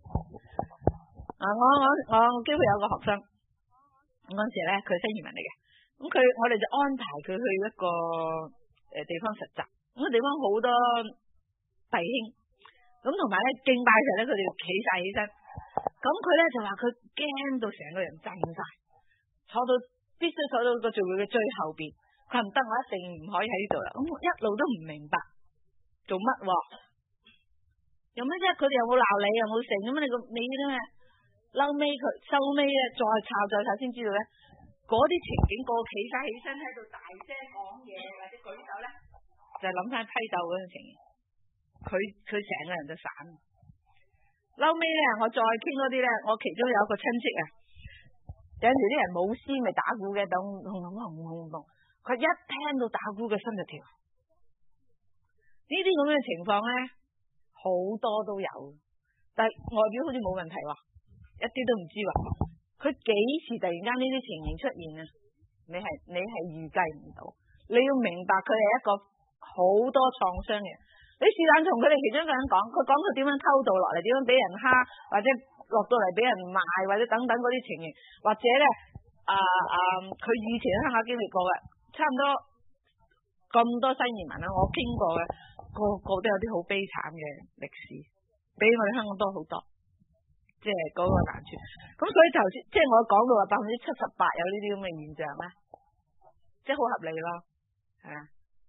我機會有個學生，嗰陣時咧佢新移民嚟嘅。咁我哋就安排佢去一個地方實習，咁個地方好多弟兄，咁同埋咧敬拜時咧佢哋企晒起身，咁佢咧就話佢驚到成個人震晒，必須坐到個聚會嘅最後邊，佢唔得，我一定唔可以喺呢度啦。咁一路都唔明白做乜，有乜啫？佢哋又冇鬧你，又冇成咁你啲咩？嬲尾佢收尾咧再炒先知道咧。嗰啲情景個企晒起身喺度大聲講嘢或者舉手咧，就諗翻批鬥嗰種情形，佢成個人就散。後尾咧，我再傾嗰啲咧，我其中有一個親戚啊，有陣時啲人舞獅咪打鼓嘅，咚咚咚咚咚，佢一聽到打鼓嘅心就跳。呢啲咁嘅情況咧，好多都有，但係外表好似冇問題喎，一啲都唔知喎。佢幾時突然間呢啲情形出現啊？你係預計唔到。你要明白佢係一個好多創傷嘅。你是但同佢哋其中一個人講，佢講佢點樣偷渡落嚟，點樣俾人蝦，或者落到嚟俾人賣，或者等等嗰啲情形，或者咧佢以前喺香港經歷過嘅，差唔多咁多新移民啦，我經過嘅個都有啲好悲慘嘅歷史，比我哋香港多好多。即係嗰個難處，咁所以頭先即係我講到話78%有呢啲咁嘅現象咧，即係好合理咯，係啊。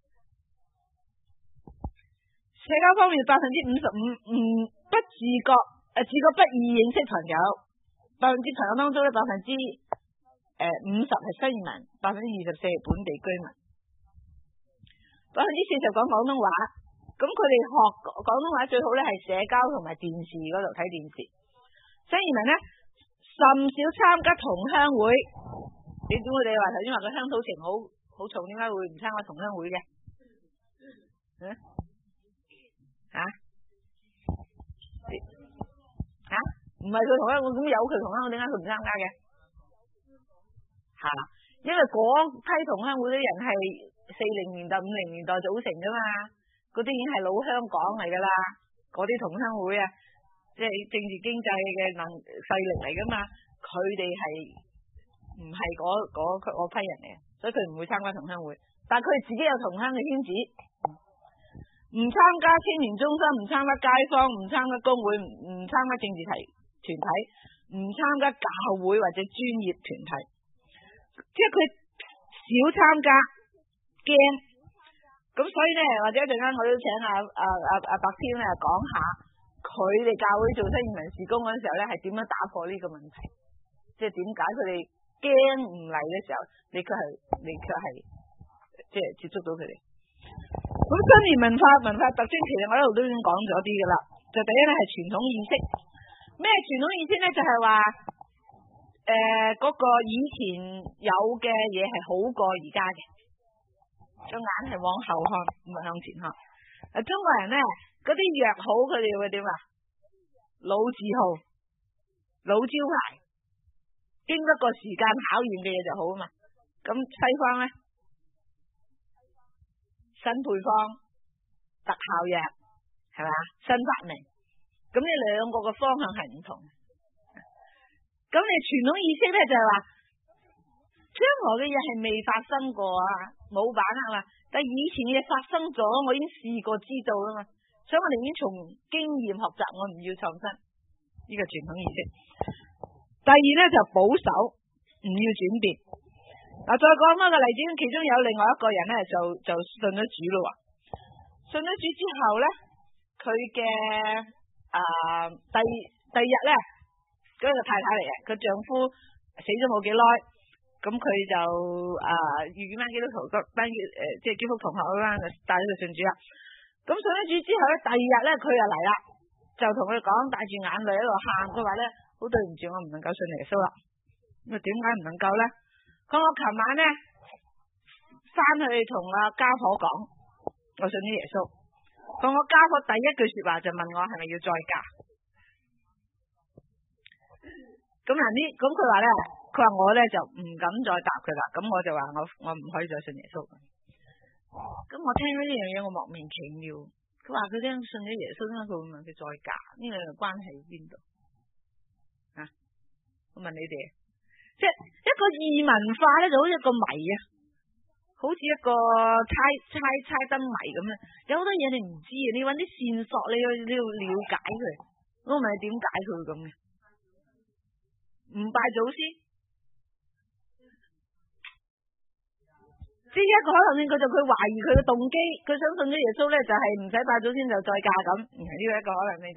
社交方面55%自覺不易認識朋友，50%朋友當中咧50%係新移民，24%係本地居民，40%講廣東話，咁佢哋學廣東話最好咧係社交同埋電視嗰度睇電視。新移民咧甚少參加同鄉會，你估佢哋話頭先話個鄉土情好重，點解會唔參加同鄉會嘅？唔係佢同鄉會，咁有佢同鄉會，點解佢唔參加嘅？因為嗰批同鄉會啲人係40年代、50年代組成噶嘛，嗰啲已經係老香港嚟噶啦，嗰啲同鄉會啊。即係政治經濟嘅勢力嚟噶嘛，佢哋係唔係嗰批人嚟，所以佢唔會參加同鄉會。但係佢哋自己有同鄉嘅圈子，唔參加青年中心，唔參加街坊，唔參加工會，唔參加政治團體，唔參加教會或者專業團體，即係佢少參加，驚。咁所以咧，或者一陣間我都請阿白天咧講下。佢哋教會做新移民事工嗰陣時候咧，係點樣打破呢個問題？即係點解佢哋驚唔嚟嘅時候，你卻係即係接觸到佢哋。咁新移民文化特徵，其實我一路都已經講咗啲噶啦。就第一咧係傳統意識，咩傳統意識咧？就係話嗰個以前有嘅嘢係好過而家嘅，個眼係往後看，唔係向前看。中國人咧。嗰啲藥好，佢哋會點啊？老字號、老招牌，經得過時間考驗嘅嘢就好啊嘛。咁西方咧，新配方、特效藥，係嘛？新發明，咁呢兩個嘅方向係唔同。咁你傳統意識咧就係話，將來嘅嘢係未發生過啊，冇把握啦。但係以前嘅嘢發生咗，我已經試過知道啦嘛。所以我哋已經從經驗學習，我唔要創新，呢個傳統意識。第二咧就保守，唔要轉變。嗱，再講多個例子，其中有另外一個人咧就信咗主咯。 信咗主之後咧，佢嘅第二日咧，嗰個太太嚟嘅，佢丈夫死咗冇幾耐，咁佢就遇見班基督徒班即係基督徒同學嗰班帶咗佢信主啦。咁信咗主之後咧，第二日咧佢又嚟啦，就同佢講，帶住眼淚喺度喊，佢話咧，好對唔住，我唔能夠信耶穌啦。咁啊點解唔能夠咧？佢話我琴晚咧翻去同阿家婆講，我信咗耶穌。佢話我家婆第一句說話就問我係咪要再嫁。咁嗱呢，咁佢話咧，佢話我咧就唔敢再答佢啦。咁我就話我唔可以再信耶穌。咁我聽到呢樣嘢，我莫名其妙。佢話佢聽信咗耶穌，點解佢會問佢再嫁？呢兩個關係喺邊度？我問你哋，即係一個異文化咧，就好似一個謎啊，好似一個猜燈謎咁樣。有好多嘢你唔知啊，你揾啲線索，你要了解佢。我問你點解佢會咁嘅？唔拜祖先，即係一個可能性，佢懷疑佢嘅動機，佢相信咗耶穌咧，就係唔使拜祖先就再嫁咁，呢個一個可能性啫。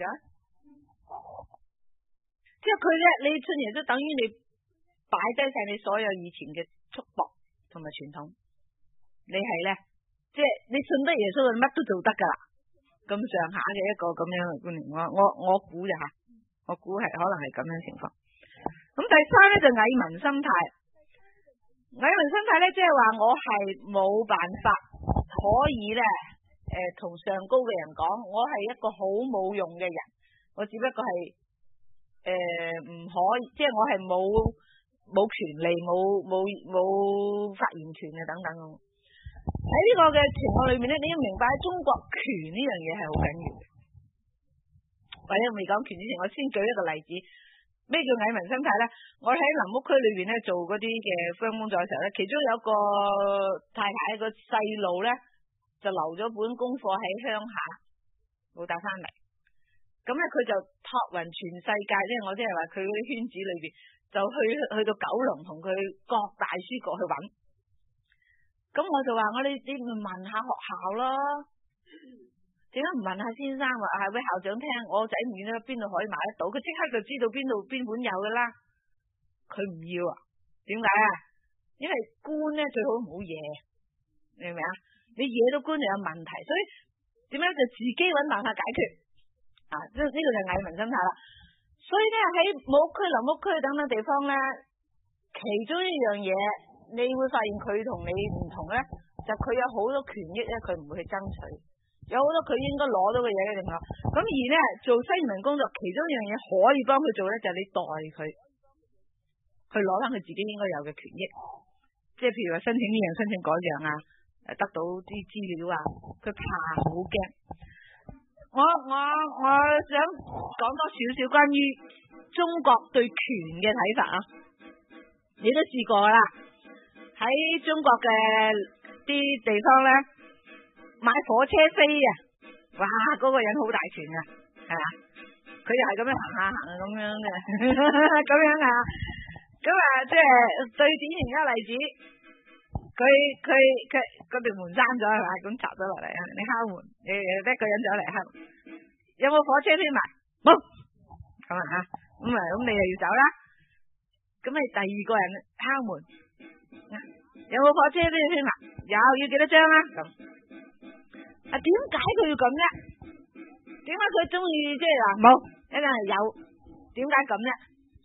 即係佢咧，你信耶穌等於你擺低晒你所有以前嘅束縛同埋傳統，你係咧，即係你信得耶穌，乜都做得噶啦，咁上下嘅一個咁樣嘅觀念。我估就吓，我估係可能係咁樣情況。咁第三咧就蟻民心態，蟻民心態咧即係話我係冇辦法可以咧，同上高嘅人講，我係一個好冇用嘅人，我只不過係唔可以，即係我係冇權利，冇發言權嘅等等。喺呢個嘅情況裏面咧，你要明白中國權呢樣嘢係好緊要嘅。或者未講權之前，我先舉一個例子。咩叫蟻民心態咧？我喺林屋區裏邊咧做嗰啲嘅福音工作嘅時候咧，其中有一個太太個細路咧就留咗本功課喺鄉下，冇帶翻嚟。咁咧佢就託雲全世界，即係我即係話佢嗰啲圈子裏邊，就去到九龍同佢各大書局去揾。咁我就話你咪問下學校咯，點解唔問下先生話係俾校長聽？我仔唔見到邊度可以買得到，佢即刻就知道邊本有噶啦。佢唔要啊？點解啊？因為官咧最好唔好惹，明唔明啊？你惹到官就有問題，所以點樣就自己揾辦法解決啊？呢個就蟻民心態啦。所以咧喺武區、林屋區等等地方咧，其中一樣嘢你會發現佢同你唔同咧，就佢有好多權益咧，佢唔會去爭取。有好多佢應該攞到嘅嘢咧，咁而咧做西移民工作，其中一樣嘢可以幫佢做咧，就係你代佢去攞翻佢自己應該有嘅權益，即係譬如話申請呢樣申請嗰樣啊，得到啲資料啊，佢怕好驚。我想講多少少關於中國對權嘅睇法啊，你都試過啦，喺中國嘅啲地方咧。買火車飛啊！哇，嗰個人好大權啊，係嘛？佢又係咁樣行下行啊，咁樣嘅，咁樣啊。咁啊，即係最典型嘅例子，佢嗰條門閂咗係嘛？咁插咗落嚟啊！你敲門，你一個人走嚟敲，有冇火車飛埋？冇，咁啊吓，咁你又要走啦。咁你第二個人敲門，有冇火車飛埋？有，要幾多張啊？咁。點解佢要咁啫？點解佢中意即係話冇？一定係有。點解咁啫？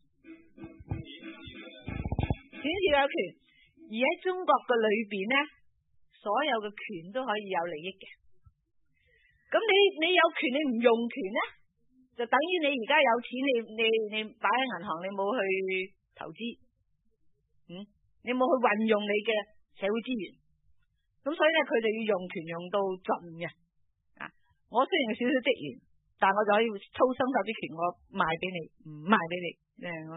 顯示有權，而喺中國嘅裏邊咧，所有嘅權都可以有利益嘅。咁你有權，你唔用權咧，就等於你而家有錢，你擺喺銀行，你冇去投資，你冇去運用你嘅社會資源。咁所以咧，佢就要用權用到盡嘅。我雖然有少少職員，但我就可以操心手啲權，我賣俾你，唔賣俾你。我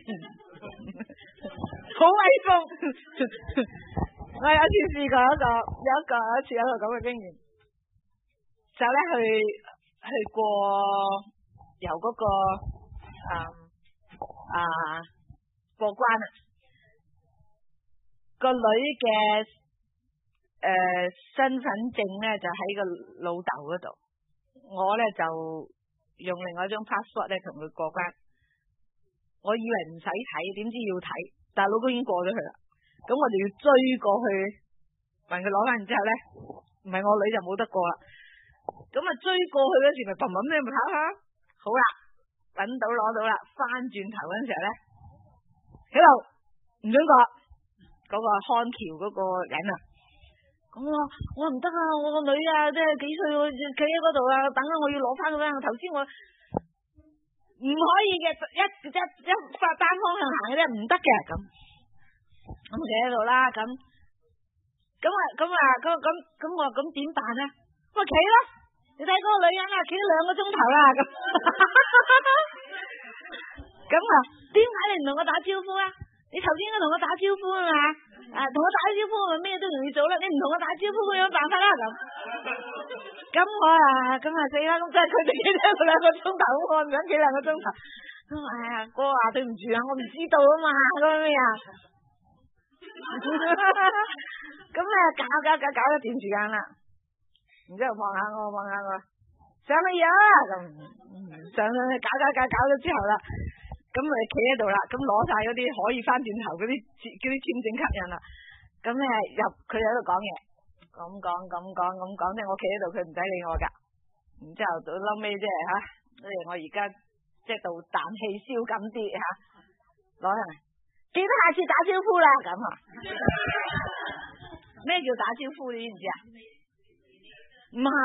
好威風。我有次試過有一次有一個咁嘅經驗，就咧去過由嗰個過關啊，個女嘅身份證咧就喺個老豆嗰度，我咧就用另外一張 passport 咧同佢過關。我以為唔使睇，點知要睇，但係老公已經過咗去啦。咁我就要追過去問佢攞翻，然之後咧唔係我女就冇得過啦。咁啊追過去嗰時咪砰砰聲咪跑下，好啦，揾到攞到啦，翻轉頭嗰陣時候咧，喺度唔准過嗰個看橋嗰個人啊。咁我唔得啊，我個女啊，即係幾歲，我企喺嗰度啊，等我要攞翻佢啦。頭先我唔可以嘅，一發單方向行嘅啫，唔得嘅。咁企喺度啦，咁我咁點辦咧？我企啦，你睇嗰個女人啊，企咗2個鐘頭啦，咁點解你唔同我打招呼啊？你頭先應該同我打招呼啊嘛，同我打招呼我咩都容易做啦，你唔同我打招呼我有辦法啦咁我死啦，咁即係佢哋企咗2個鐘頭，我唔想企2個鐘頭。哎呀哥啊，對唔住啊，我唔知道啊嘛，咁咩啊？咁搞咗段時間啦，然之後望下我，上去呀，咁上去搞咗之後啦。咁咪企喺度啦，咁攞晒嗰啲可以翻轉頭嗰啲簽證吸引啦，咁咧入佢喺度講嘢，咁講，即係我企喺度，佢唔使理我噶，然之後到撈尾即係吓，我而家即係到啖氣消咁啲吓，攞上嚟，記得下次打招呼啦，咁咩叫打招呼你知唔知啊？唔係，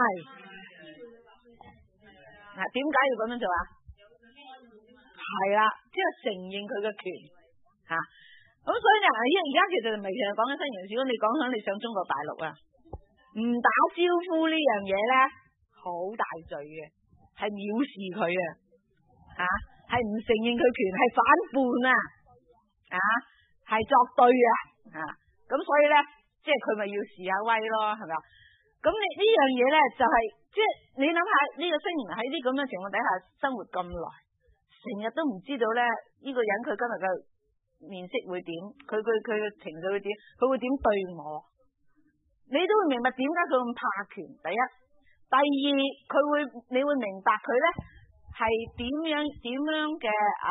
點解要咁樣做啊？係啦，即係承認佢嘅權吓，咁所以咧，而家其實唔係淨係講緊新人事，如果你講緊你上中國大陸啊，唔打招呼呢樣嘢咧，好大罪嘅，係藐視佢啊，係唔承認佢權，係反叛啊，係作對啊，咁所以咧，即係佢咪要示下威咯，係咪啊？咁你呢樣嘢咧，就係即係你諗下呢個新人喺呢咁嘅情況底下生活咁耐。成日都唔知道咧，呢個人佢今日嘅面色會點，佢嘅情緒會點，佢會點對我，你都會明白點解佢咁怕權。第一，第二，你會明白佢咧係點樣嘅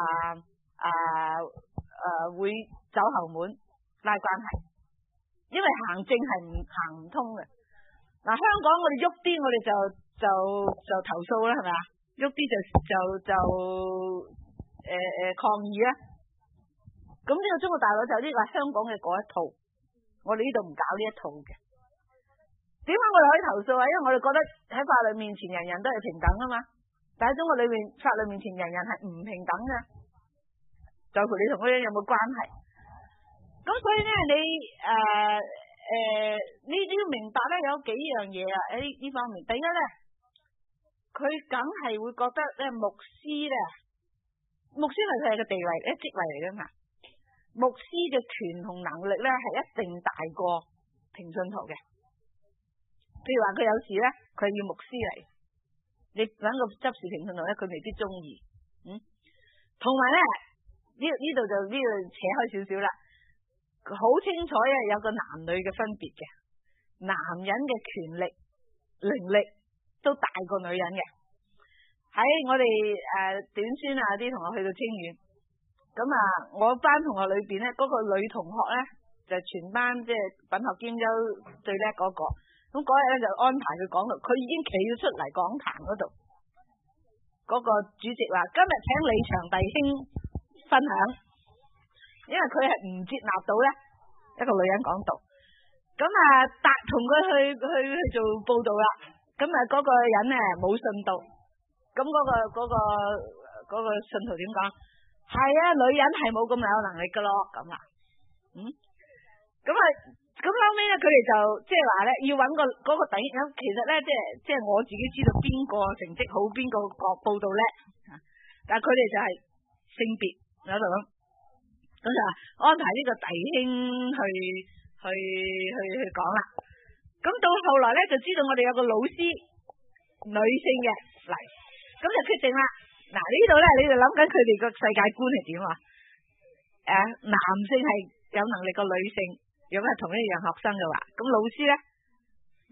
會走後門拉關係，因為行政係行唔通嘅。嗱，香港我哋喐啲，我哋就投訴啦，係咪啊？喐啲就抗議啊！咁呢個中國大陸就呢個係香港嘅嗰一套，我哋呢度唔搞呢一套嘅。點解我哋可以投訴啊？因為我哋覺得喺法律面前人人都係平等啊嘛。但喺中國裏面法律面前人人係唔平等嘅，就乎你同嗰啲人有冇關係。咁所以咧，你要明白咧，有幾樣嘢啊喺呢方面。第一咧，佢梗係會覺得咧，牧師咪佢係個地位職位嚟噶嘛。牧師嘅權同能力咧係一定大過平信徒嘅。譬如話佢有時咧，佢要牧師嚟，你揾個執事平信徒咧，佢未必中意。同埋咧，呢度扯開少少啦。好清楚嘅，有個男女嘅分別嘅。男人嘅權力、靈力都大過女人嘅。喺我哋短宣啲同學去到清遠，咁我班同學裏邊咧，嗰個女同學咧就全班即係品學兼優最叻嗰個。咁嗰日咧就安排佢講到，佢已經企咗出嚟講壇嗰度。嗰個主席話：今日請李祥弟兄分享。因為佢係唔接納到咧一個女人講道，咁同佢去做報道啦。咁嗰個人咧冇信到，咁嗰個信徒點講？係啊，女人係冇咁有能力噶咯，咁咁後尾咧，佢哋就即係話咧要揾嗰個底。其實咧即係我自己知道邊個成績好，邊個報道叻，但係佢哋就係性別喺度咁。咁就安排呢個弟兄去講啦。咁到後來咧，就知道我哋有個老師女性嘅嚟，咁就決定啦。嗱，呢度咧，你就諗緊佢哋個世界觀係點啊？男性係有能力過女性，如果係同一樣學生嘅話，咁老師咧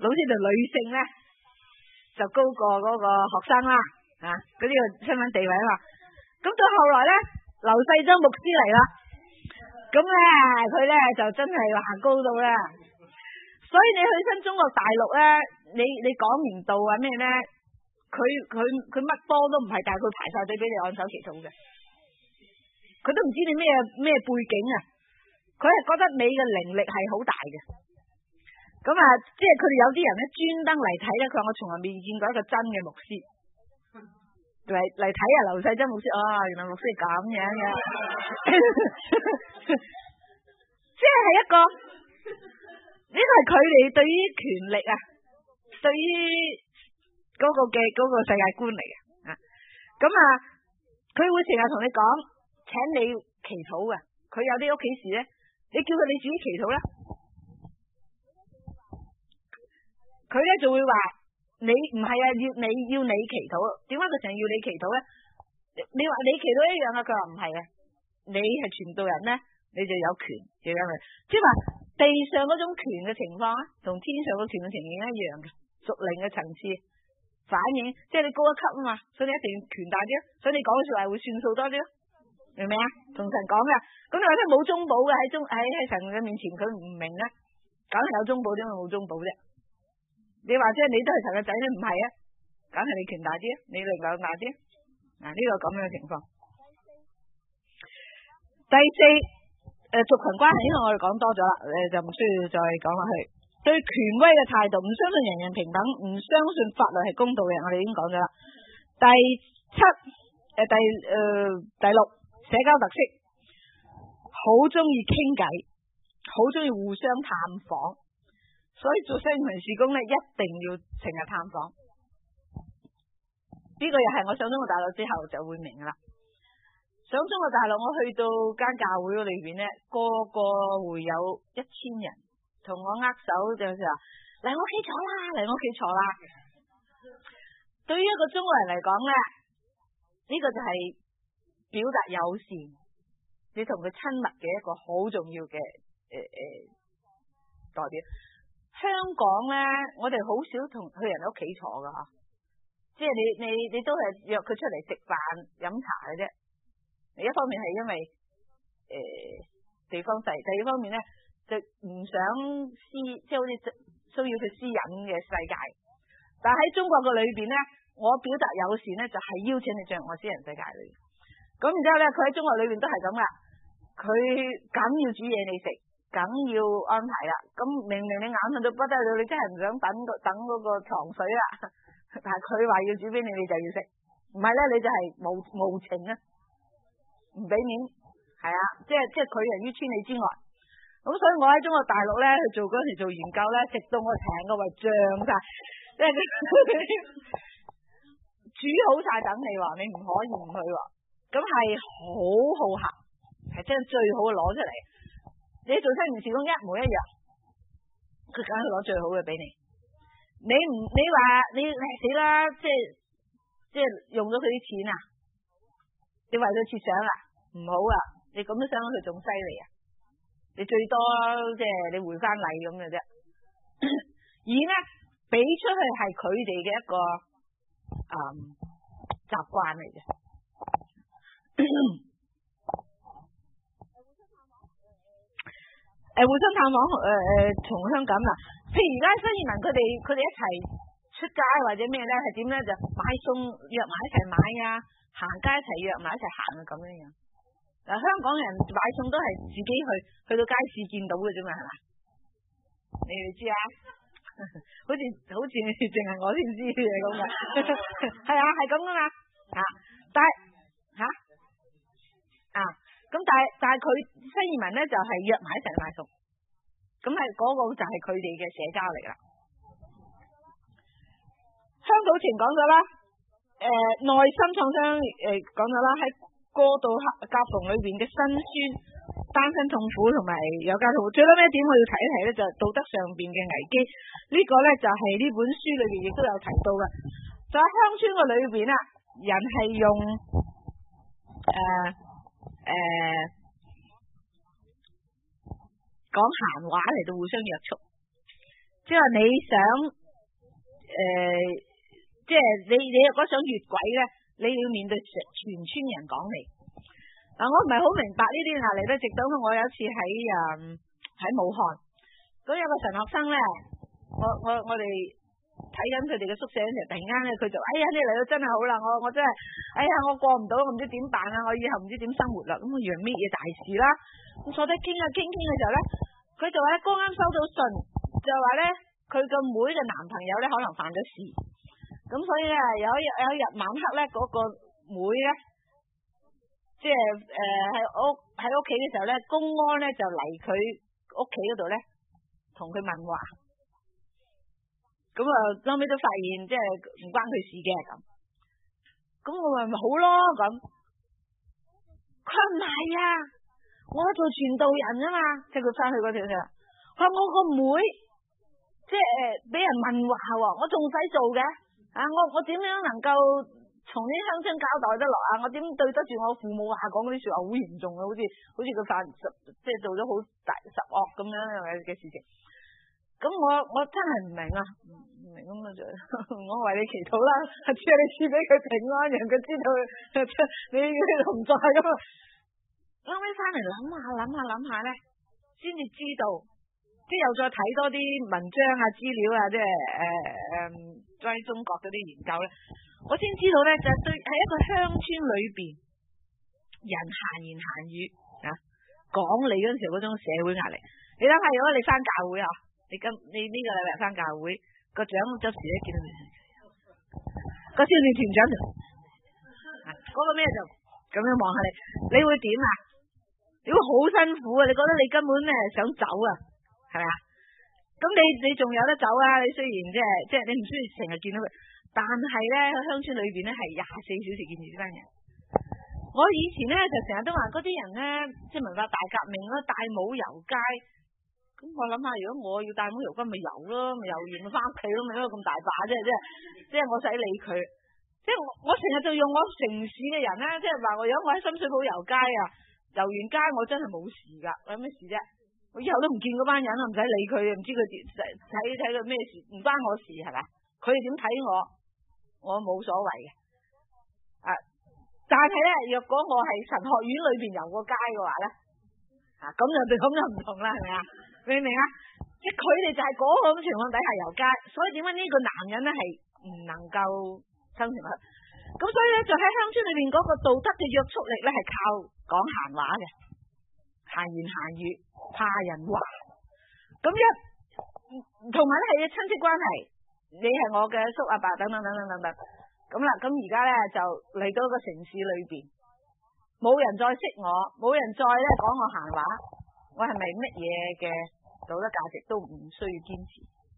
老師就女性咧就高過嗰個學生啦，嗰啲個身份地位啊嘛。咁到後來咧，劉世章牧師嚟啦，咁咧佢咧就真係話高到咧，所以你去親中國大陸咧，你講明道啊咩咧，佢乜波都唔係，但係佢排晒隊俾你按手祈禱嘅，佢都唔知你咩背景啊，佢係覺得你嘅靈力係好大嘅。咁啊，即係佢哋有啲人咧專登嚟睇咧，佢話我從來未見過一個真嘅牧師嚟睇啊，劉世章牧師，原來牧師係咁樣嘅，即係一個呢個係佢哋對於權力啊，對於嗰個世界觀嚟嘅咁啊，佢會成日同你講，請你祈禱嘅，佢有啲屋企事咧，你叫佢你自己祈禱啦。佢咧就會話你唔係啊，要你祈禱，點解佢成日要你祈禱咧？你話你祈禱一樣啊，佢話唔係啊，你係傳道人咧，你就有權咁樣，即係話地上嗰種權嘅情況啊，同天上嘅權嘅情形一樣嘅，屬靈嘅層次反映，即係你高一級啊嘛，所以你一定要權大啲，所以你講嘅說話會算數多啲，明唔明啊？同神講嘅，咁你話即係冇中保嘅喺神嘅面前，佢唔明咧，梗係有中保，點解冇中保啫？你話即係你都係神嘅仔，你唔係啊？梗係你權大啲，你力量大啲。呢個咁樣嘅情況。第四，族群關係，因為我哋講多咗啦，就唔需要再講落去。對權威嘅態度，唔相信人人平等，唔相信法律係公道嘅，我哋已經講咗啦。第七，第六，社交特色，好中意傾偈，好中意互相探訪。所以做西門事工咧，一定要成日探訪。呢個又係我上中國大陸之後就會明噶啦。上中國大陸，我去到間教會裏邊咧，個會有1000人同我握手，就話嚟我屋企坐啦，嚟我屋企坐啦。對於一個中國人嚟講咧，呢個就係表達友善，你同佢親密嘅一個好重要嘅代表。香港咧，我哋好少同去人屋企坐噶，即係你都係約佢出嚟食飯飲茶嘅啫。一方面係因為地方細，第二方面咧就唔想即係好似需要佢私隱嘅世界。但係喺中國嘅裏邊咧，我表達友善咧就係邀請你進入我私人世界裏。咁然之後咧，佢喺中國裏邊都係咁噶，佢梗要煮嘢你食。梗要安排啦，咁明明你眼瞓到不得了，你真係唔想等嗰個糖水啦，但係佢話要煮俾你，你就要食，唔係咧你就係無情啊，唔俾面，係啊，即係佢人於千里之外。咁所以我喺中國大陸咧去做嗰時做研究咧，食到我成個胃脹晒，即係煮好晒等你話，你唔可以唔去喎，咁係好好客，係真係最好攞出嚟。你做西門事工一模一樣，佢梗係攞最好嘅俾你。你話你死啦，即係用咗佢啲錢啊？你為咗設想啊？唔好啊！你咁都想佢仲犀利啊？你最多即係你回翻禮咁嘅啫。而呢俾出去係佢哋嘅一個習慣嚟嘅。互相探訪從香港啦，譬如而家新移民佢哋一齊出街或者咩咧，係點咧？就買餸約埋一齊買啊，行街一齊約埋一齊行啊，咁樣樣。嗱，香港人買餸都係自己去到街市見到嘅啫嘛，係嘛？你哋知啊？好似淨係我先知嘅咁嘅，係啊，係咁噶嘛。但係咁但係佢新移民咧就係約埋一齊買餸，咁係嗰個就係佢哋嘅社交嚟啦。香島情講咗啦，內心創傷講咗啦，喺過度夾縫裏邊嘅辛酸、單身痛苦同埋有家痛苦。最尾一點我要提一提咧，就係道德上邊嘅危機。呢個咧就係呢本書裏邊亦都有提到嘅。就喺鄉村嘅裏邊啦，人係用講閒話嚟到互相約束，即即係話你想即係你若果想越軌咧，你要面對全村人講你。嗱，我唔係好明白呢啲壓力咧，直到我有一次喺武漢，咁有個神學生咧，我哋睇緊佢哋嘅宿舍嗰陣時，突然間咧佢就哎呀，你嚟到真係好啦，我真係哎呀，我過唔到，我唔知點辦啊，我以後唔知點生活啦。咁我以為咩嘢大事啦，咁坐低傾嘅時候咧，佢就話咧剛啱收到信，就話咧佢個妹嘅男朋友咧可能犯咗事，咁所以咧有一日晚黑咧嗰個妹咧，即係喺屋企嘅時候咧，公安咧就嚟佢屋企嗰度咧同佢問話。咁啊，後尾都發現即係唔關佢事嘅咁我話咪好咯咁。佢唔係啊，我做傳道人啊嘛，即係佢翻去嗰條就話我個妹即係俾人問話喎，我仲使做嘅我點樣能夠從啲鄉親交代得落啊？我點對得住我父母講嗰啲說話好嚴重啊？好似佢犯即係做咗好大十惡咁樣嘅事情。咁我真係唔明啊，唔明咁就我為你祈禱啦，只係你賜俾佢平安，讓佢知道你同在咁啊。後尾翻嚟諗下咧，先至知道，即係又再睇多啲文章啊資料啊，即係關於中國嗰啲研究咧，我先知道咧就對喺一個鄉村裏邊，人閒言閒語講你嗰陣時嗰種社會壓力，你諗下如果你翻教會啊。你呢個禮拜翻教會，個長執事咧見到你，個少年團長嗰個咩就咁樣望下你會點啊？你會好辛苦啊！你覺得你根本咧想走啊，係咪啊？咁你仲有得走啊？你雖然即係你唔需要成日見到佢，但係咧喺鄉村裏邊咧係24小時見住呢班人。我以前咧就成日都話嗰啲人咧，即係文化大革命啦，戴帽遊街。咁我諗下，如果我要戴帽遊街，咪遊咯，咪遊完咪翻屋企咯，咪因為咁大把啫，即係我使理佢。即係我成日就用我城市嘅人咧，即係話如果我喺深水埗遊街啊，遊完街我真係冇事噶，有咩事啫？我以後都唔見嗰班人啦，唔使理佢，唔知佢睇佢咩事，唔關我事係咪？佢哋點睇我冇所謂嘅。但係咧，若果我係神學院裏邊遊過街嘅話咧，咁就唔同啦，係咪啊？明唔明啊？即係佢哋就係嗰個咁情況底下遊街，所以點解呢個男人咧係唔能夠生存落去？咁所以咧就喺鄉村裏邊嗰個道德嘅約束力咧係靠講閒話嘅，閒言閒語，怕人話。咁同埋咧係親戚關係，你係我嘅叔阿爸等等。咁啦，咁而家咧就嚟到個城市裏邊，冇人再識我，冇人再咧講我閒話。我係咪乜嘢嘅道德價值都唔需要堅持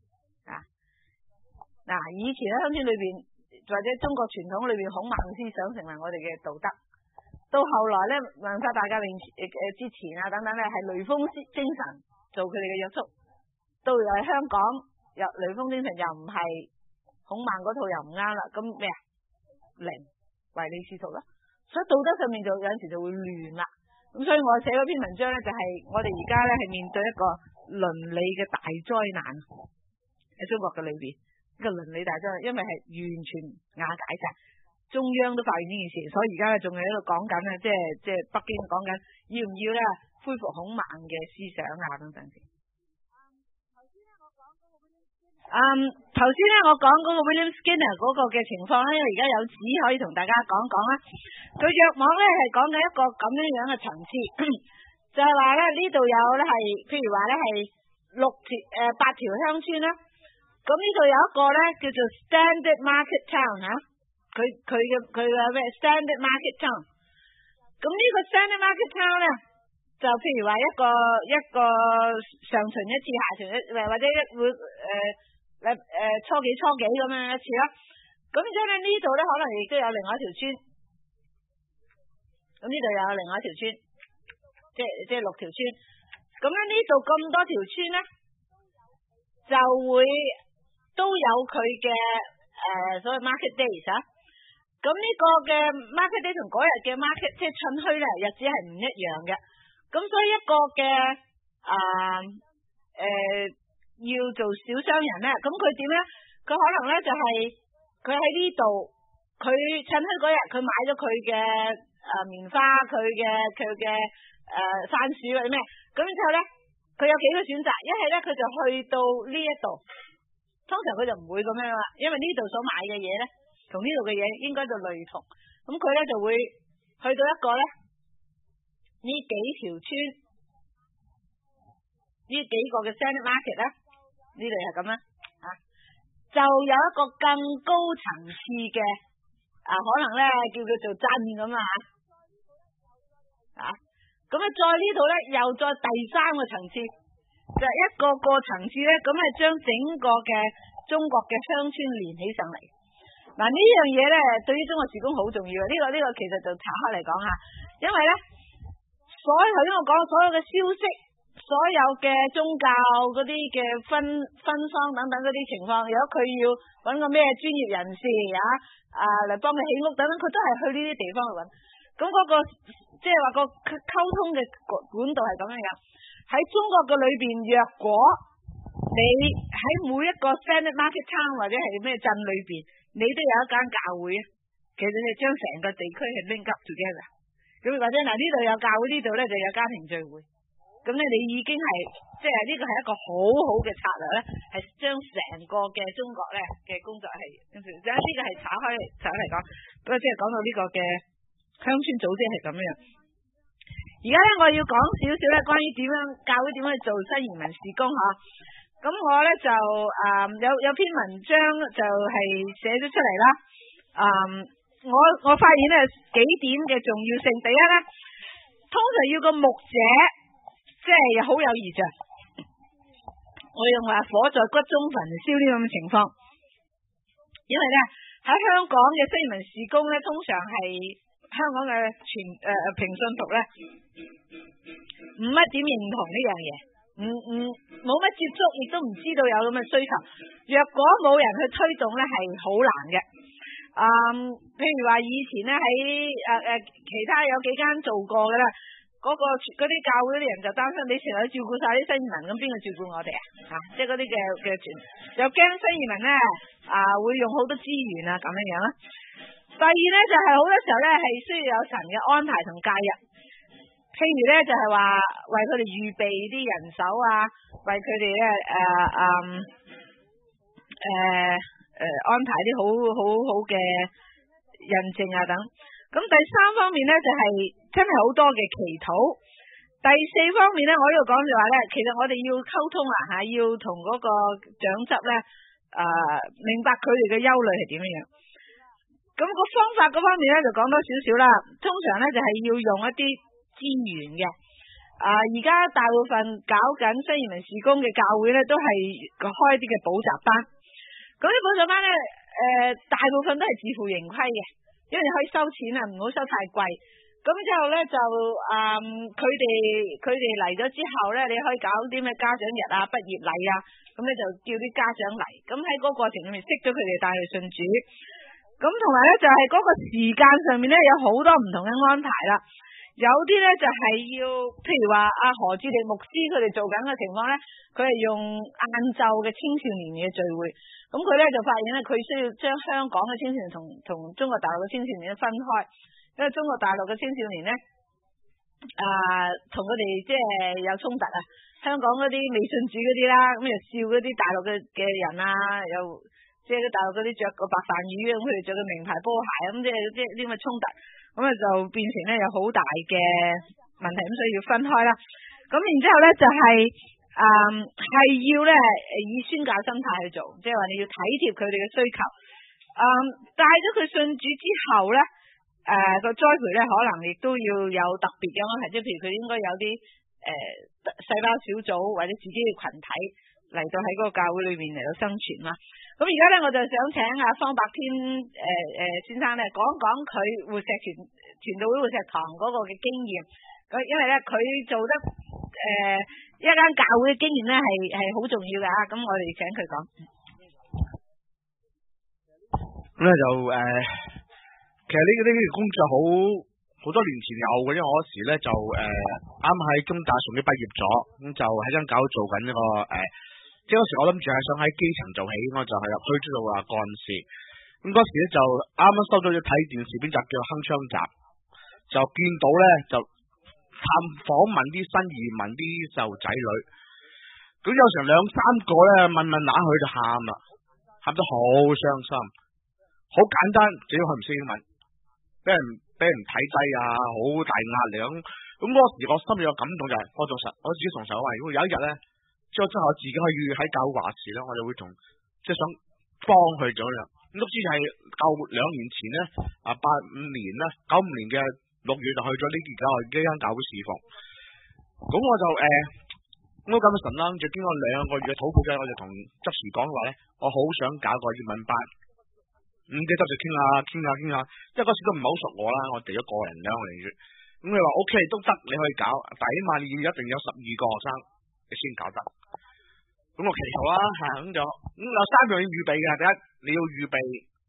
以前喺鄉村裏邊或者中國傳統裏邊，孔孟思想成為我哋嘅道德。到後來咧，文化大革命之前等等咧，係雷鋒精神做佢哋嘅約束。到又係香港，又雷鋒精神又唔係孔孟嗰套又唔啱啦。咁咩啊？零唯利是圖啦。所以道德上面就有陣時就會亂啦。咁所以我寫嗰篇文章咧，就係我哋而家咧係面對一個倫理嘅大災難喺中國嘅裏邊，一個倫理大災難，因為係完全瓦解晒，中央都發現呢件事，所以而家咧仲喺度講緊咧，即係北京講緊要唔要咧恢復孔孟嘅思想等等。頭先咧我講嗰個 William Skinner 嗰個嘅情況咧，因為而家有紙可以同大家講講啦。佢約莫咧係講緊一個咁樣嘅層次，就係話咧呢度有咧係，譬如話咧係8條鄉村啦。咁呢度有一個咧叫做 Standard Market Town 佢嘅咩 Standard Market Town。咁呢個 Standard Market Town 咧，就譬如話一個上旬一次，下旬或者會初幾咁樣一次啦。咁之後咧呢度咧可能亦都有另外一條村。咁呢度有另外一條村，即係6條村。咁咧呢度咁多條村咧，就會都有佢嘅所謂 market days 咁呢個嘅 market day 同嗰日嘅 market 即係趁墟咧日子係唔一樣嘅。咁所以一個嘅要做小商人咧，咁佢點咧？佢可能咧就係佢喺呢度，佢趁墟嗰日佢買咗佢嘅棉花，佢嘅番薯或者咩，咁之後咧佢有幾個選擇，一係咧佢就去到呢一度，通常佢就唔會咁樣啦，因為呢度所買嘅嘢咧同呢度嘅嘢應該就類同，咁佢咧就會去到一個咧呢幾條村呢幾個嘅 Standard Market 咧，呢度係咁啦。就有一個更高層次嘅可能咧叫佢做鎮咁啊，咁咧再呢度咧又再第三個層次，就係一個個層次咧，咁係將整個嘅中國嘅鄉村連起上嚟。嗱呢樣嘢咧對於中國事工好重要，呢個其實就拆開嚟講下，因為咧頭先我講所有嘅消息。所有嘅宗教嗰啲嘅分方等等嗰啲情況，如果佢要揾個咩專業人士嚟幫佢起屋等等，佢都係去呢啲地方去揾。咁嗰個即係話個溝通嘅管道係咁樣樣。喺中國嘅裏邊，若果你喺每一個 Standard Market Town 或者係咩鎮裏邊，你都有一間教會啊，其實係將成個地區係 link up together。咁或者嗱呢度有教會，呢度咧就有家庭聚會。咁咧，你已經係即係呢個係一個好好嘅策略咧，係將成個嘅中國咧嘅工作係，呢個係拆開嚟講，不過即係講到呢個嘅鄉村組織係咁樣。而家咧，我要講少少咧，關於點樣教會點樣去做新移民事工嗬。咁我咧就有篇文章就係寫咗出嚟啦。我發現咧幾點嘅重要性，第一咧，通常要個牧者。即係好有異象，我用話火在骨中焚燒呢咁嘅情況，因為咧喺香港嘅新移民事工咧，通常係香港嘅平信徒咧，唔乜點認同呢樣嘢，冇乜接觸，亦都唔知道有咁嘅需求。若果冇人去推動咧，係好難嘅。譬如話以前咧喺其他有幾間做過嘅啦。嗰啲教會啲人就擔心你成日照顧晒啲新移民，咁邊個照顧我哋啊？即係嗰啲嘅又驚新移民咧會用好多資源咁樣樣啦。第二咧就係好多時候咧係需要有神嘅安排同介入，譬如咧就係話為佢哋預備啲人手為佢哋咧安排啲好嘅印證等。咁第三方面咧就係真係好多嘅祈禱。第四方面咧，我呢度講就話咧，其實我哋要溝通要同嗰個長執咧明白佢哋嘅憂慮係點樣。咁個方法嗰方面咧就講多少少啦。通常咧就係要用一啲資源嘅。而家大部分搞緊新移民事工嘅教會咧都係開一啲嘅補習班。咁啲補習班咧大部分都係自負盈虧嘅。因為你可以收錢唔好收太貴，咁之後咧就佢哋嚟咗之後咧，你可以搞啲咩家長日畢業禮咁咧就叫啲家長嚟，咁喺嗰個過程裏面識咗佢哋帶佢信主，咁同埋咧就係嗰個時間上面咧有好多唔同嘅安排啦，有啲咧就係要譬如話何志力牧師佢哋做緊嘅情況咧，佢係用晏晝嘅青少年嘅聚會。咁佢咧就發現咧，佢需要將香港嘅青少年同中國大陸嘅青少年分開，因為中國大陸嘅青少年咧，同佢哋即係有衝突香港嗰啲未信主嗰啲啦，咁又笑嗰啲大陸嘅人又即係啲大陸嗰啲着個白飯魚，咁佢哋着個名牌波鞋，咁即係啲咁嘅衝突，咁就變成咧有好大嘅問題，咁所以要分開啦。咁然之後咧就係。係要咧以宣教心態去做，即係話你要體貼佢哋嘅需求。帶咗佢信主之後咧，個栽培咧可能亦都要有特別嘅安排，即係譬如佢應該有啲細胞小組或者自己嘅群體嚟到喺嗰個教會裏面嚟到生存啦。咁而家咧我就想請方百天先生咧講講佢活石傳道會活石堂嗰個嘅經驗。咁因為咧佢做得一間教會嘅經驗咧係好重要嘅咁我哋請佢講。
咁咧就其實呢個工作好多年前有嘅，因為我嗰時咧就啱喺中大崇基畢業咗，咁就喺間教會做緊一個即係嗰時我諗住係想喺基層做起，我就係入去做幹事。咁嗰時咧就啱啱收到咗睇電視邊集叫《鏗鏘集》，就見到咧就探訪問啲新移民啲細路仔女，咁有成兩三個咧問下佢就喊啦，喊得好傷心，好簡單，只要佢唔識英文，俾人睇低啊，好大壓力咁嗰時我心裏有感動就係，我自己同神話，如果有一日咧，即係真係我自己可以喺教會話事咧，我就會即係想幫佢咗啦。咁都知係夠2年前咧，95年嘅6月就去咗呢間教會侍奉。咁我就咁嘅神啦，就經過2個月嘅禱告咧，我就同執事講話咧，我好想搞個英文班。咁啲執事傾下，因為嗰時都唔係好熟我啦，我哋咗個人2個月。咁佢話 OK 都得，你可以搞，但起碼你要一定有12個學生，你先搞得。咁我祈禱啦，咁有3樣要預備嘅，第一你要預備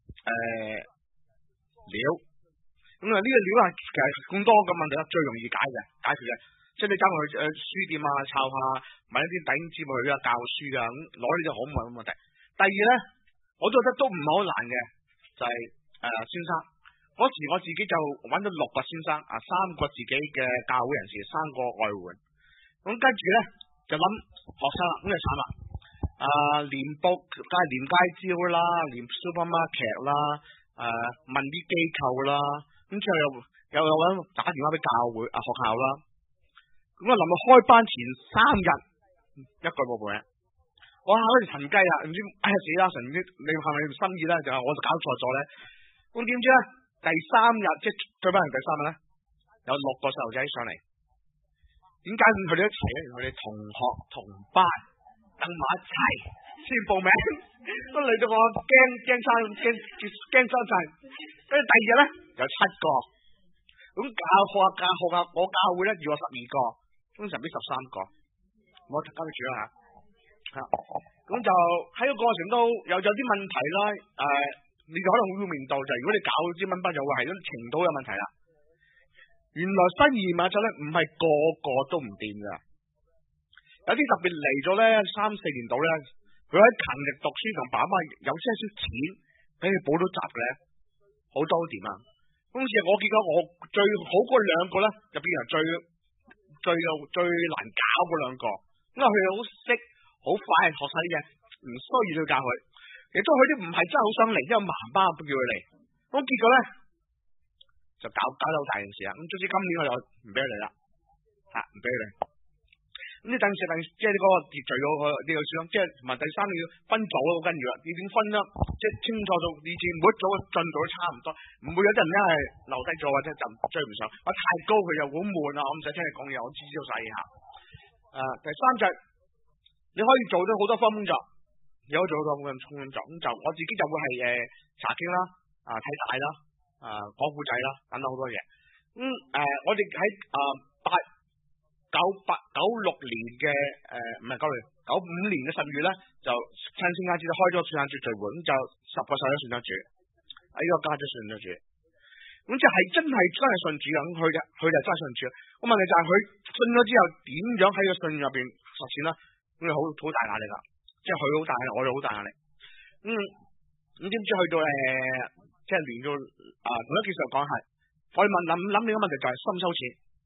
料，咁呢個料係其實咁多嘅問題最容易解決嘅，即係你走去書店啊抄下，買一啲弟兄姊妹去教書啊，咁攞呢啲好冇問題。第二咧，我都覺得都唔係好難嘅，就係先生。嗰時我自己就揾咗6個先生，3個自己嘅教會人士，3個外援。咁跟住咧就諗學生啦，咁就慘啦。連街招啦，連 supermarket 啦，問啲機構啦，咁之後又揾打電話俾教會學校啦。咁啊，臨到開班前3日，一個冇報嘅。哇！好似騰雞啊，唔知死啦！神你係咪心意咧？就我就搞錯咗咧。咁點知咧？第3日即係對班人第3日咧，有6個細路仔上嚟。點解佢哋一齊咧？佢哋同學同班等埋一齊先報名，都嚟到我驚生晒。跟住第2日咧有7個。咁學校我教會咧要我12個，通常俾13個。我交俾主啦吓。咁就喺個過程都有啲問題啦。你就可能會面對就係，如果你搞啲英文班就會係嗰程度有問題啦。原來新移民就咧唔係個個都唔掂噶，有啲特別嚟咗咧3-4年度咧，佢喺勤力讀書同爸媽有些少錢俾佢補到習嘅咧，好多掂啊。咁似我見過我最好嗰2個咧，就變成最難搞嗰2個，因為佢好識好快學晒啲嘢，唔需要去教佢。亦都佢啲唔係真係好想嚟，因為媽媽都叫佢嚟，咁結果咧就搞到好大件事啦。咁總之今年我就唔俾佢嚟啦，唔俾佢嚟。咁你等即係呢個秩序嗰個呢個書，即係同埋第3你要分組咯，跟住啦，你點分啦？即係清楚到以前每一組嘅進度都差唔多，唔會有啲人咧係留低咗或者就追唔上，我太高佢又好悶啊，我唔使聽你講嘢，我知道晒嘢。第3就係你可以做到好多方工作。有做到咁工作，咁就我自己就會係查經啦，睇帶啦，講故仔啦，等等好多嘢。我哋喺96年嘅唔係95年嘅10月咧，就趁聖誕節開咗聖誕節聚會，咁就10個細佬信咗主，呢個家姐信咗主，咁就係真係信主啊！咁佢就真係信主。咁問題就係佢信咗之後點樣喺個信入邊實踐啦？咁就好大壓力啦。即係佢好大壓力，我哋好大壓力。咁點知去到即係連到同一件事講係，我哋諗你個問題就係收唔收錢？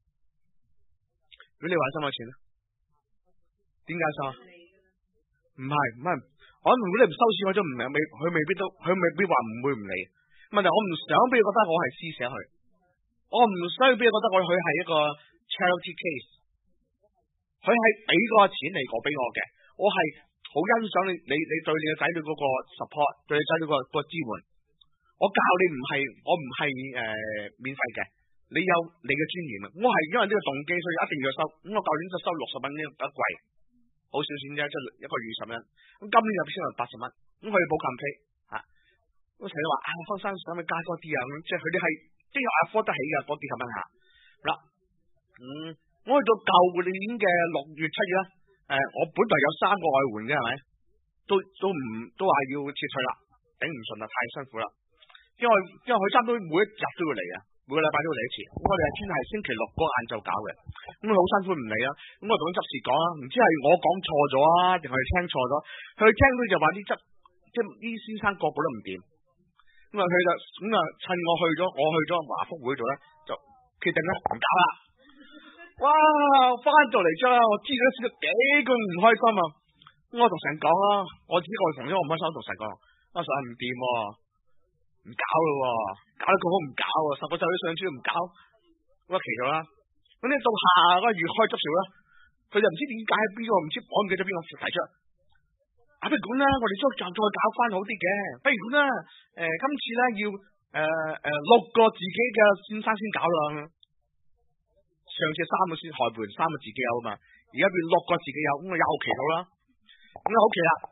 如果你話收唔收錢咧，點解收？唔係，我諗如果你唔收錢，我都唔明，佢未必話唔會唔理。問題我唔想俾佢覺得我係施捨佢，我唔需要俾佢覺得佢係一個 charity case。佢係俾個錢嚟過俾我嘅，我係。好欣賞你對你嘅仔女嗰個 support， 對你仔女個支援。我教你我唔係免費嘅，你有你嘅尊嚴啊！我係因為呢個動機，所以一定要收。咁我舊年就收60蚊呢一季，好少錢啫，即係1個月20蚊。咁今年就先係80蚊。咁佢哋補 campaign 咁成日話方生想咪加多啲啊？咁即係佢哋係即係afford得起嘅嗰幾十蚊吓。嗱，我去到舊年嘅6月7月啦。我本來有3個外援嘅，係咪？都話要撤退啦，頂唔順啦，太辛苦啦。因為佢差唔多每一日都要嚟啊，每每個禮拜都會嚟一次。咁我哋係專係星期六嗰個晏晝搞嘅，咁佢好辛苦唔嚟啊。咁我同佢執事講啊，唔知係我講錯咗啊，定係聽錯咗？佢聽到就話即係啲先生個個都唔掂。咁啊，佢就趁我去咗華福會度咧，就決定咧唔搞啦。哇！翻到嚟之後，我知道幾咁唔開心啊！我同神講啊，我自己同咗我唔開心，同神講，我神唔掂，唔搞咯，搞得咁好唔搞，10個細女上書都唔搞，我祈禱啦。咁呢到下個月開執事啦，佢就唔知點解邊個唔知我唔記得邊個提出。不如咁啦，我哋再搞翻好啲嘅。不如咁啦，今次咧要6個自己嘅先生先搞啦。上次3個先害盤，3個自己有啊嘛，而家變6個自己有，咁我又祈禱啦。咁好奇啦，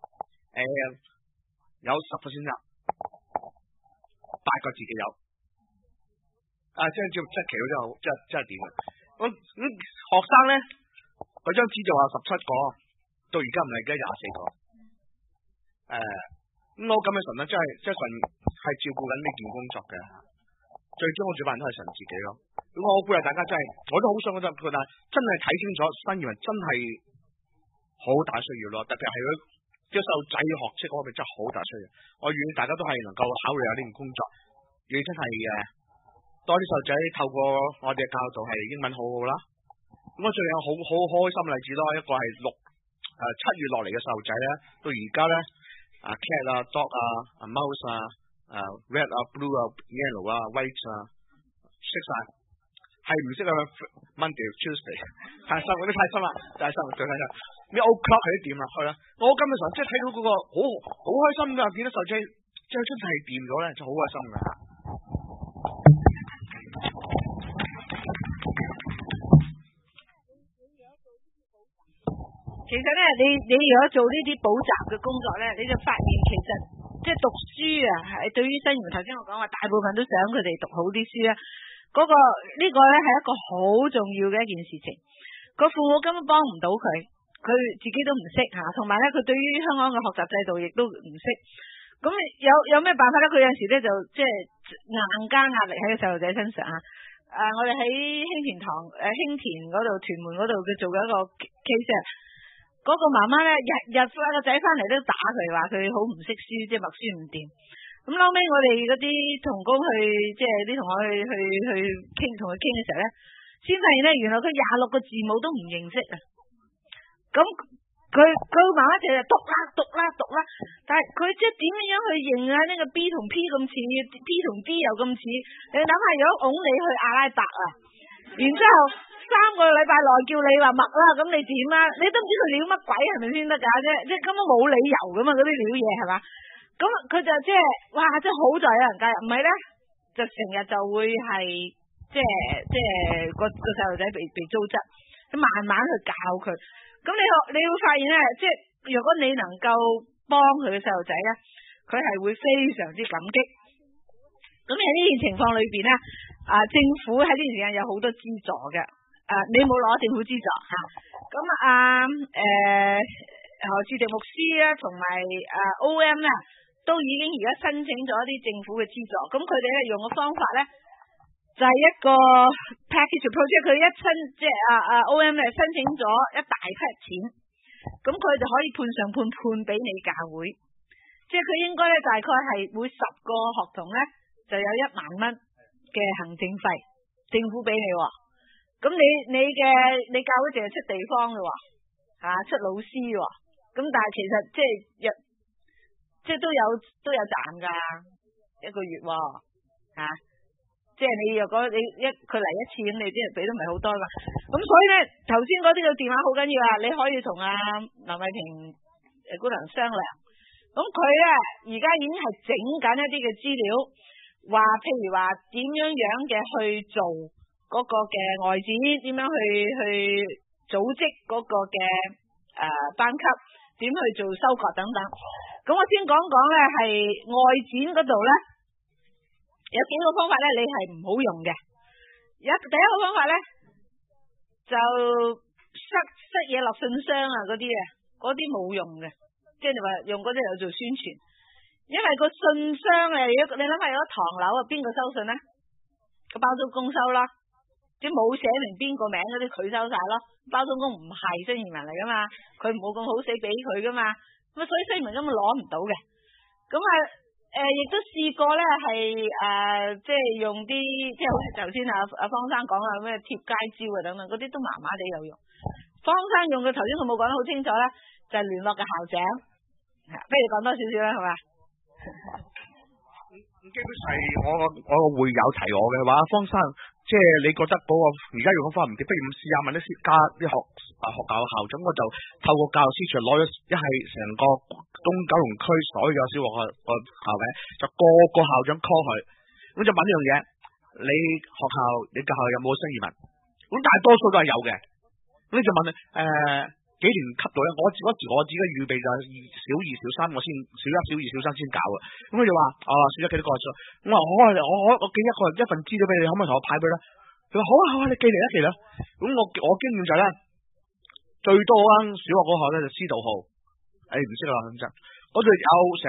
有10個先生，8個自己有。即係祈禱真係好，真係掂嘅。咁學生咧，嗰張紙就話17個，到而家唔係而家24個。咁我咁嘅神咧，即係神係照顧緊呢件工作嘅，最終我主辦都係神自己咯。咁我鼓勵大家真係，我都好想覺得，但係真係睇清楚新移民真係好大需要咯，特別係佢啲細路仔學識嗰方面真係好大需要。我願意大家都係能夠考慮下呢件工作，亦真係多啲細路仔透過我哋嘅教導係英文好好啦。咁我最近有好開心嘅例子咯，一個係7月落嚟嘅細路仔咧，到而家咧。cat 啊 dog 啊 mouse 啊 red 啊 blue 啊 yellow 啊 white 啊識晒，係唔識啊 Monday Tuesday 太深，嗰啲太深啦，太深最太深。咩 o'clock 係啲點啦，係啦。我今日即係睇到嗰個好開心噶，見到細仔即係真係掂咗咧，就好開心噶。
其實咧，你如果做呢啲補習嘅工作咧，你就發現其實即係讀書啊，係對於新移民，頭先我講話大部分都想佢哋讀好啲書啊。呢個咧係一個好重要嘅一件事情。個父母根本幫唔到佢自己都唔識吓，同埋咧佢對於香港嘅學習制度亦都唔識。咁有咩辦法咧？佢有陣時咧就即係硬加壓力喺個細路仔身上啊。我哋喺興田嗰度屯門嗰度，佢做緊一個 case 啊。嗰個媽媽咧日帶個仔翻嚟都打佢，話佢好唔識書，即係默書唔掂。咁後尾我哋嗰啲同工去，即係啲同學去傾，同佢傾嘅時候咧，先發現咧原來佢26個字母都唔認識啊。咁佢媽媽就讀啦，但係佢即係點樣去認啊？呢個 B 同 P 咁似 ，P 同 D 又咁似。你諗下，如果拱你去阿拉伯啊，然之後3個禮拜內叫你話默啦，咁你點啊？你都唔知佢撩乜鬼，係咪先得噶啫？即係根本冇理由噶嘛，嗰啲撩嘢係嘛？咁佢就即係哇，即係好在有人介入，唔係咧就成日就會係即係個細路仔被糟質，慢慢去教佢。咁你會發現咧，即係如果你能夠幫佢嘅細路仔咧，佢係會非常之感激。咁喺呢件情況裏邊咧，政府喺呢段時間有好多資助嘅，你冇攞政府資助吓。咁何志迪牧師咧，同埋OM 咧，都已經而家申請咗一啲政府嘅資助。咁佢哋咧用嘅方法咧，就係一個 package project， 佢即係OM 咧申請咗一大批錢，咁佢就可以判上判俾你教會，即係佢應該咧大概係每10個學童咧就有1萬蚊嘅行政費，政府俾你，咁你教會淨係出地方嘅，出老師，咁但係其實即係都有賺噶，1個月，即係你若果佢嚟一次咁，你啲人俾都唔係好多噶。咁所以咧，頭先嗰啲嘅電話好緊要啊！你可以同林慧萍姑娘商量。咁佢咧而家已經係整緊一啲嘅資料，譬如話點樣嘅去做嗰個嘅外展，點樣去組織嗰個嘅班級，點去做收割等等。咁我先講咧係外展嗰度咧。有幾個方法咧，你係唔好用嘅。第一個方法咧，就塞嘢落信箱啊，嗰啲冇用嘅。即係你話用嗰啲嚟做宣傳，因為個信箱如果你諗下，有個唐樓啊，邊個收信咧？ 個包租公收咯，即冇寫明邊個名嗰啲佢收晒咯。包租公唔係新移民嚟噶嘛，佢冇咁好死俾佢噶嘛，咁所以新移民根本攞唔到嘅。咁亦都試過咧係即係用啲即係好似頭先阿方生講啊咩貼街招啊等等嗰啲都麻麻地有用。方生用嘅頭先佢冇講得好清楚咧，就係聯絡嘅校長，不如講多少少啦，係嘛？
基本上我個會友提我嘅話，方生即係你覺得嗰個而家用嘅方法唔掂，不如咁試下問啲家啲學校校長，我就透過教師處攞咗一係成個東九龍區所有小學個校嘅，就個校長 call 佢，咁就問呢樣嘢，你學校你教校有冇新移民？咁大多數都係有嘅，咁你就問幾年級到咧？我自己預備就小二、小三，我先小一、小二、小三先搞嘅。咁佢就話小一幾多個？我話我寄一份資料俾你，可唔可以同我派俾咧？佢話好啊，你寄嚟啦，寄嚟啦。咁我經驗就係咧，最多間小學嗰校咧就司徒號，唔識啦咁就，嗰度有成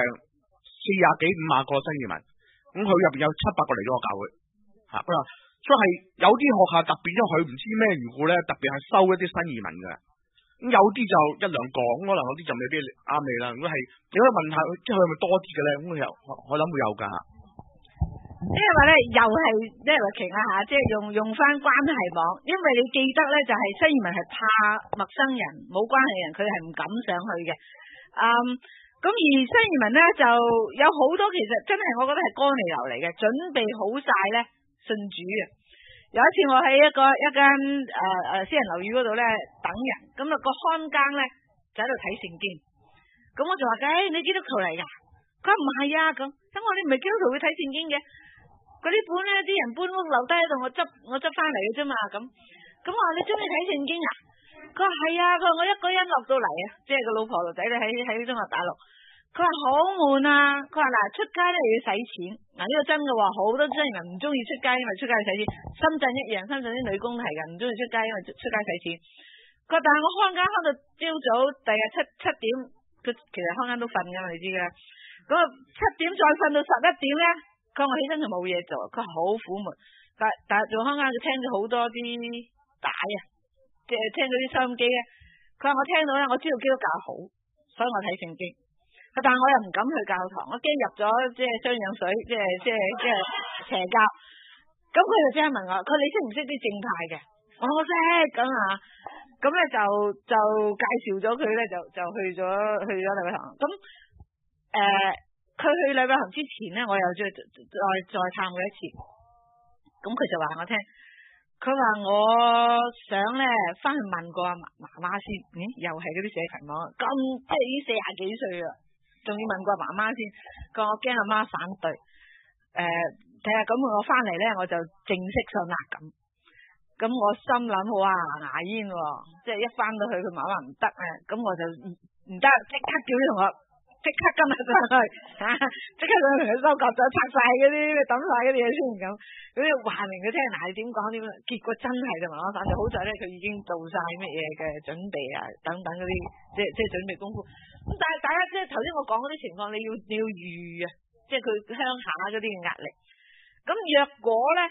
40幾50個新移民，咁佢入邊有700個嚟咗我教會，佢話所以係有啲學校特別，因為佢唔知咩緣故咧，特別係收一啲新移民嘅。咁有啲就一兩個，咁可能有啲就未必啱你啦。如果係你可以問下，即係佢係咪多啲嘅咧？咁我諗會有噶。
因為咧又係即係話傾下吓，即係用翻關係網，因為你記得咧就係新移民係怕陌生人冇關係人，佢係唔敢上去嘅。咁而新移民咧就有好多其實真係我覺得係哥尼流嚟嘅，準備好晒咧信主嘅。有一次我喺一間私人樓宇嗰度咧等人，咁個看更咧就喺度睇聖經，咁我就話你基督徒嚟噶？佢話唔係啊，咁我哋唔係基督徒會睇聖經嘅，嗰啲本咧啲人搬屋留低喺度，我執翻嚟嘅啫嘛，咁我話你中意睇聖經啊？佢話係啊，佢話我一個人落到嚟啊，即係個老婆仔咧喺中國大陸。佢話好悶啊！佢話嗱，出街咧要使錢，呢個真嘅喎，好多新移民唔中意出街，因為出街要使錢。深圳一樣，深圳啲女工係噶，唔中意出街，因為出街使錢。佢話但係我看更看到朝早第日七點，佢其實看更都瞓噶嘛，你知噶。咁7點再瞓到11點咧，佢話我起身就冇嘢做，佢話好苦悶。但係做看更佢聽咗好多啲帶啊，即係聽到啲收音機咧。佢話我聽到咧，我知道基督教好，所以我睇聖經。但係我又唔敢去教堂，我驚入咗即係雙氧水，即係邪教。咁佢就即刻問我，佢你識唔識啲正派嘅？我識咁啊，咁咧就介紹咗佢咧，就去咗禮拜堂。咁佢去禮拜堂之前咧，我又再探佢一次。咁佢就話我聽，佢話我想咧翻去問過阿媽媽先，又係嗰啲社群網，咁即係已經40幾歲啦。仲要問過媽媽先，我驚阿媽反對。睇下咁我翻嚟咧，我就正式信啦咁我心諗哇牙煙喎，即係一翻到去佢媽媽唔得啊，咁我就唔得，即刻叫啲同學即刻今日上去即刻上去同佢收割咗，拆晒嗰啲抌晒嗰啲嘢先咁要話明佢聽嗱你點講點，結果真係就媽媽反對，好在咧佢已經做晒乜嘢嘅準備啊等等嗰啲即係準備功夫。咁但係大家即係頭先我講嗰啲情況，你要預啊，即係佢鄉下嗰啲嘅壓力。咁若果咧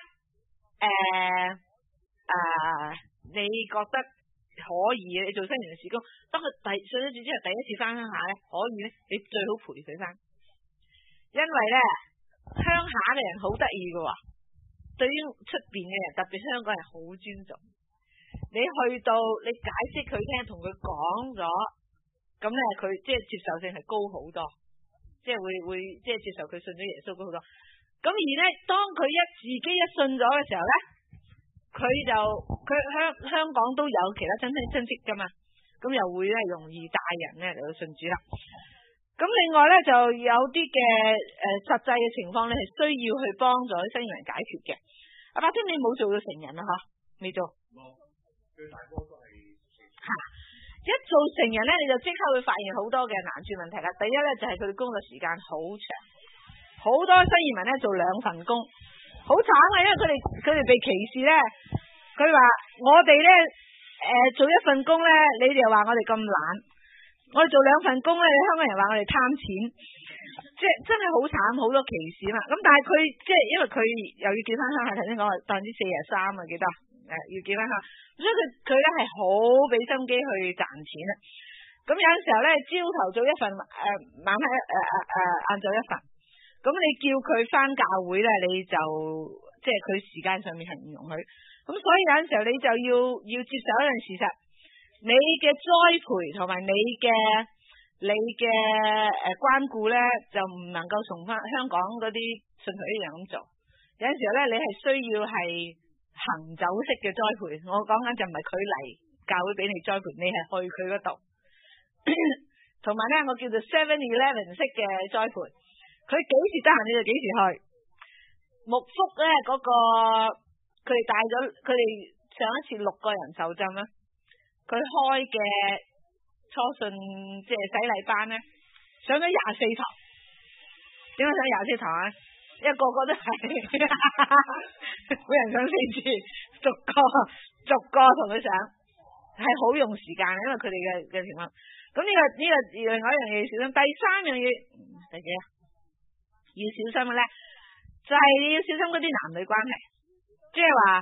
你覺得可以，你做新移民事工，當佢信咗主之後第一次翻鄉下咧，可以咧，你最好陪佢翻，因為咧鄉下嘅人好得意嘅喎，對於出邊嘅人，特別香港人好尊重。你去到你解釋佢聽，同佢講咗。咁咧，佢即係接受性係高好多，即係會即係接受佢信咗耶穌高好多。咁而咧，當佢自己一信咗嘅時候咧，佢香港都有其他親戚噶嘛，咁又會咧容易帶人咧嚟到信主啦。咁另外咧就有啲嘅實際嘅情況咧係需要去幫助新移民解決嘅。阿伯丁你冇做到成人啦嗬？未做？冇，最大波都係一做成人咧，你就即刻會發現好多嘅難處問題啦。第一咧就係佢哋工作時間好長，好多新移民咧做2份工，好慘啊！因為佢哋被歧視咧，佢話我哋咧做1份工咧，你哋又話我哋咁懶，我哋做2份工咧，香港人話我哋貪錢，即即係真係好慘，好多歧視嘛。咁但係佢即係因為佢又要見翻鄉下，頭先講話43%啊，記得要見翻鄉下，所以佢咧係好俾心機去賺錢啊。咁有陣時候咧，朝頭早一份，晚黑晏晝一份。咁你叫佢翻教會咧，你就即係佢時間上面係唔容許。咁所以有陣時候你就要接受一樣事實，你嘅栽培同埋你嘅關顧咧，就唔能夠同翻香港嗰啲信徒一樣咁做。有陣時候咧，你係需要係行走式嘅栽培。我講緊就唔係佢嚟教會俾你栽培，你係去佢嗰度。同埋咧，我叫做 7-11 式嘅栽培。佢幾時得閒你就幾時去。牧福咧嗰個佢哋帶咗佢哋上一次6個人受浸啦，佢開嘅初信即係洗禮班咧，上咗24堂。點解上24堂啊？因為個個都係每人上4次，逐個同佢上，係好用時間，因為佢哋嘅情況。咁呢個另外一樣嘢要小心。第3樣嘢第幾啊？要小心嘅咧，就係你要小心嗰啲男女關係，即係話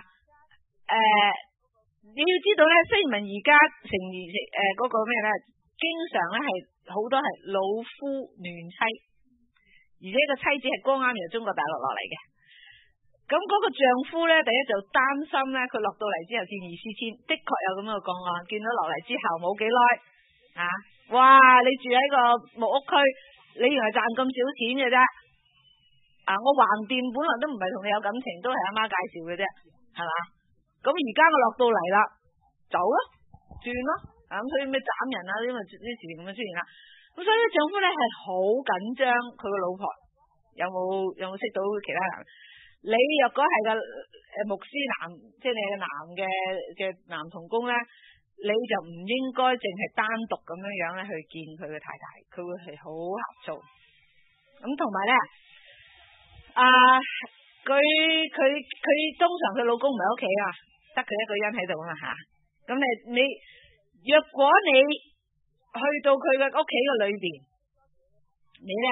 你要知道咧，雖然而家嗰個咩咧，經常咧係好多係老夫嫩妻，而且個妻子係剛啱由中國大陸落嚟嘅。咁嗰個丈夫咧，第一就擔心咧，佢落到嚟之後見異思遷，的確有咁嘅個案，見到落嚟之後冇幾耐啊，哇！你住喺個木屋區，你原來賺咁少錢嘅啫。我橫掂本來都唔係同你有感情，都係阿媽介紹嘅啫，係嘛？咁而家我落到嚟啦，走咯，轉咯，咁所以咩斬人啊，因為啲事情咁樣出現啦。咁所以咧，丈夫咧係好緊張佢個老婆有冇識到其他人。你若果係個牧師男，即係你嘅男同工咧，你就唔應該淨係單獨咁樣咧去見佢嘅太太，佢會係好呷醋。咁同埋咧。佢通常佢老公唔喺屋企啊，得佢一個人喺度啊嘛吓。咁你若果你去到佢嘅屋企嘅裏邊，你咧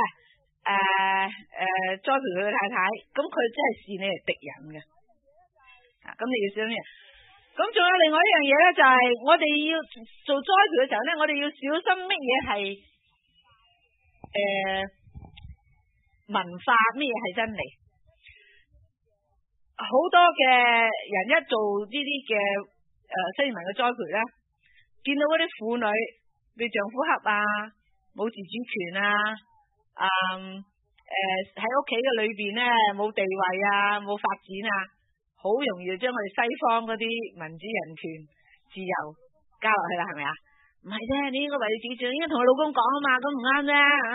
栽培佢嘅太太，咁佢真係視你係敵人嘅。咁你要小心。咁仲有另外一樣嘢咧，就係我哋要做栽培嘅時候咧，我哋要小心乜嘢係文化，咩嘢係真理。好多嘅人一做呢啲嘅新移民嘅栽培咧，見到嗰啲婦女被丈夫恰啊，冇自主權啊，喺屋企嘅裏邊咧冇地位啊，冇發展啊，好容易就將我哋西方嗰啲民主人權自由加落去啦，係咪啊？唔係啫，你應該為你自主，應該同佢老公講啊嘛，咁唔啱啫。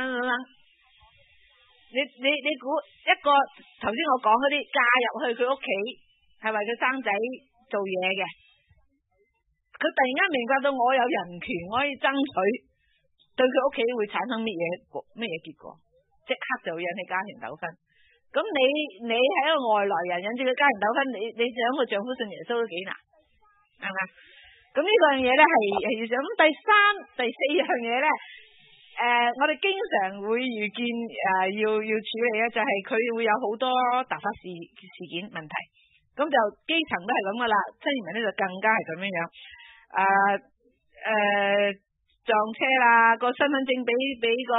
你估一個頭先我講嗰啲嫁入去佢屋企係為佢生仔做嘢嘅，佢突然間明白到我有人權，我可以爭取，對佢屋企會產生乜嘢結果，即刻就會引起家庭糾紛。咁你係一個外來人，引致佢家庭糾紛，你想個丈夫信耶穌都幾難，係咪？咁呢個樣嘢咧係要想。咁第4樣嘢咧。我哋經常會遇見要處理咧，就係佢會有好多突發事件問題，咁就基層都係咁噶啦，新移民咧就更加係咁樣樣。撞車啦，個身份證俾個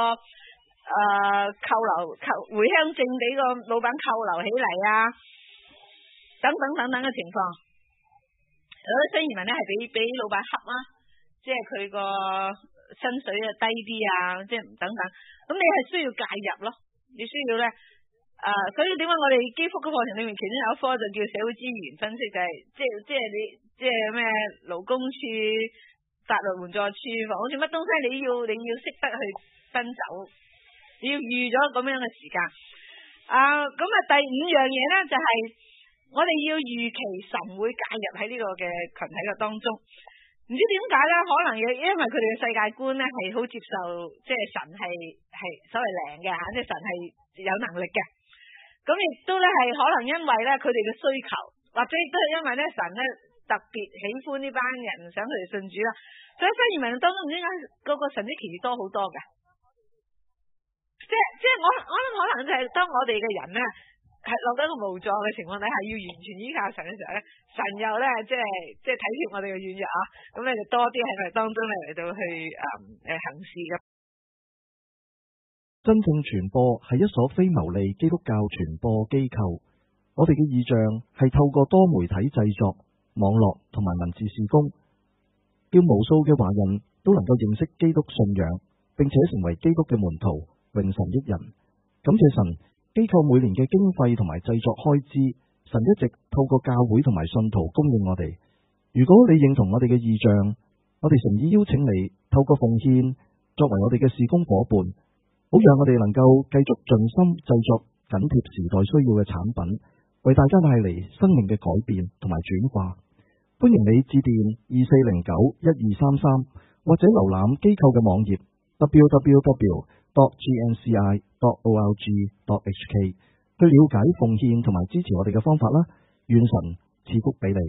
回鄉證俾個老闆扣留起嚟啊，等等嘅情況。有啲新移民咧係俾老闆恰啦，即係佢個薪水啊低啲啊，即係等等，咁你係需要介入咯，你需要咧，所以點解我哋基福嘅課程裏面其中有一科就叫社會資源分析，就係即係你即係咩勞工處、法律援助處、房屋處乜東西，你要識得去奔走，你要預咗咁樣嘅時間。咁第5樣嘢咧就係我哋要預期神會介入喺呢個嘅群體嘅當中。唔知點解咧？可能因為佢哋嘅世界觀咧係好接受，即係神係所謂靈嘅吓，即係神係有能力嘅。咁亦都咧係可能因為咧佢哋嘅需求，或者亦都係因為咧神咧特別喜歡呢班人，想佢哋信主啦。所以新移民當中唔知點解個神蹟奇事多好多嘅，即係即係我諗可能就係當我哋嘅人咧係落到一個無助嘅情況底下，要完全依靠神嘅時候咧，神又咧即係體貼我哋嘅軟弱啊，咁咧就多啲喺我哋當中嚟到去行事嘅。
真正傳播係一所非牟利基督教傳播機構，我哋嘅意象係透過多媒體製作、網絡同埋文字事工，叫無數嘅華人都能夠認識基督信仰，並且成為基督嘅門徒，榮神益人。感謝神，機構每年嘅經費同埋製作開支，神一直透過教會同埋信徒供應我哋。如果你認同我哋嘅意象，我哋誠意邀請你透過奉獻作為我哋嘅事工伙伴，好讓我哋能夠繼續盡心製作緊貼時代需要嘅產品，為大家帶嚟生命嘅改變同埋轉化。歡迎你致電2409-1233，或者瀏覽機構嘅網頁 www.gnci.org.hk 去了解奉獻同埋支持我哋嘅方法啦。願神賜福俾你。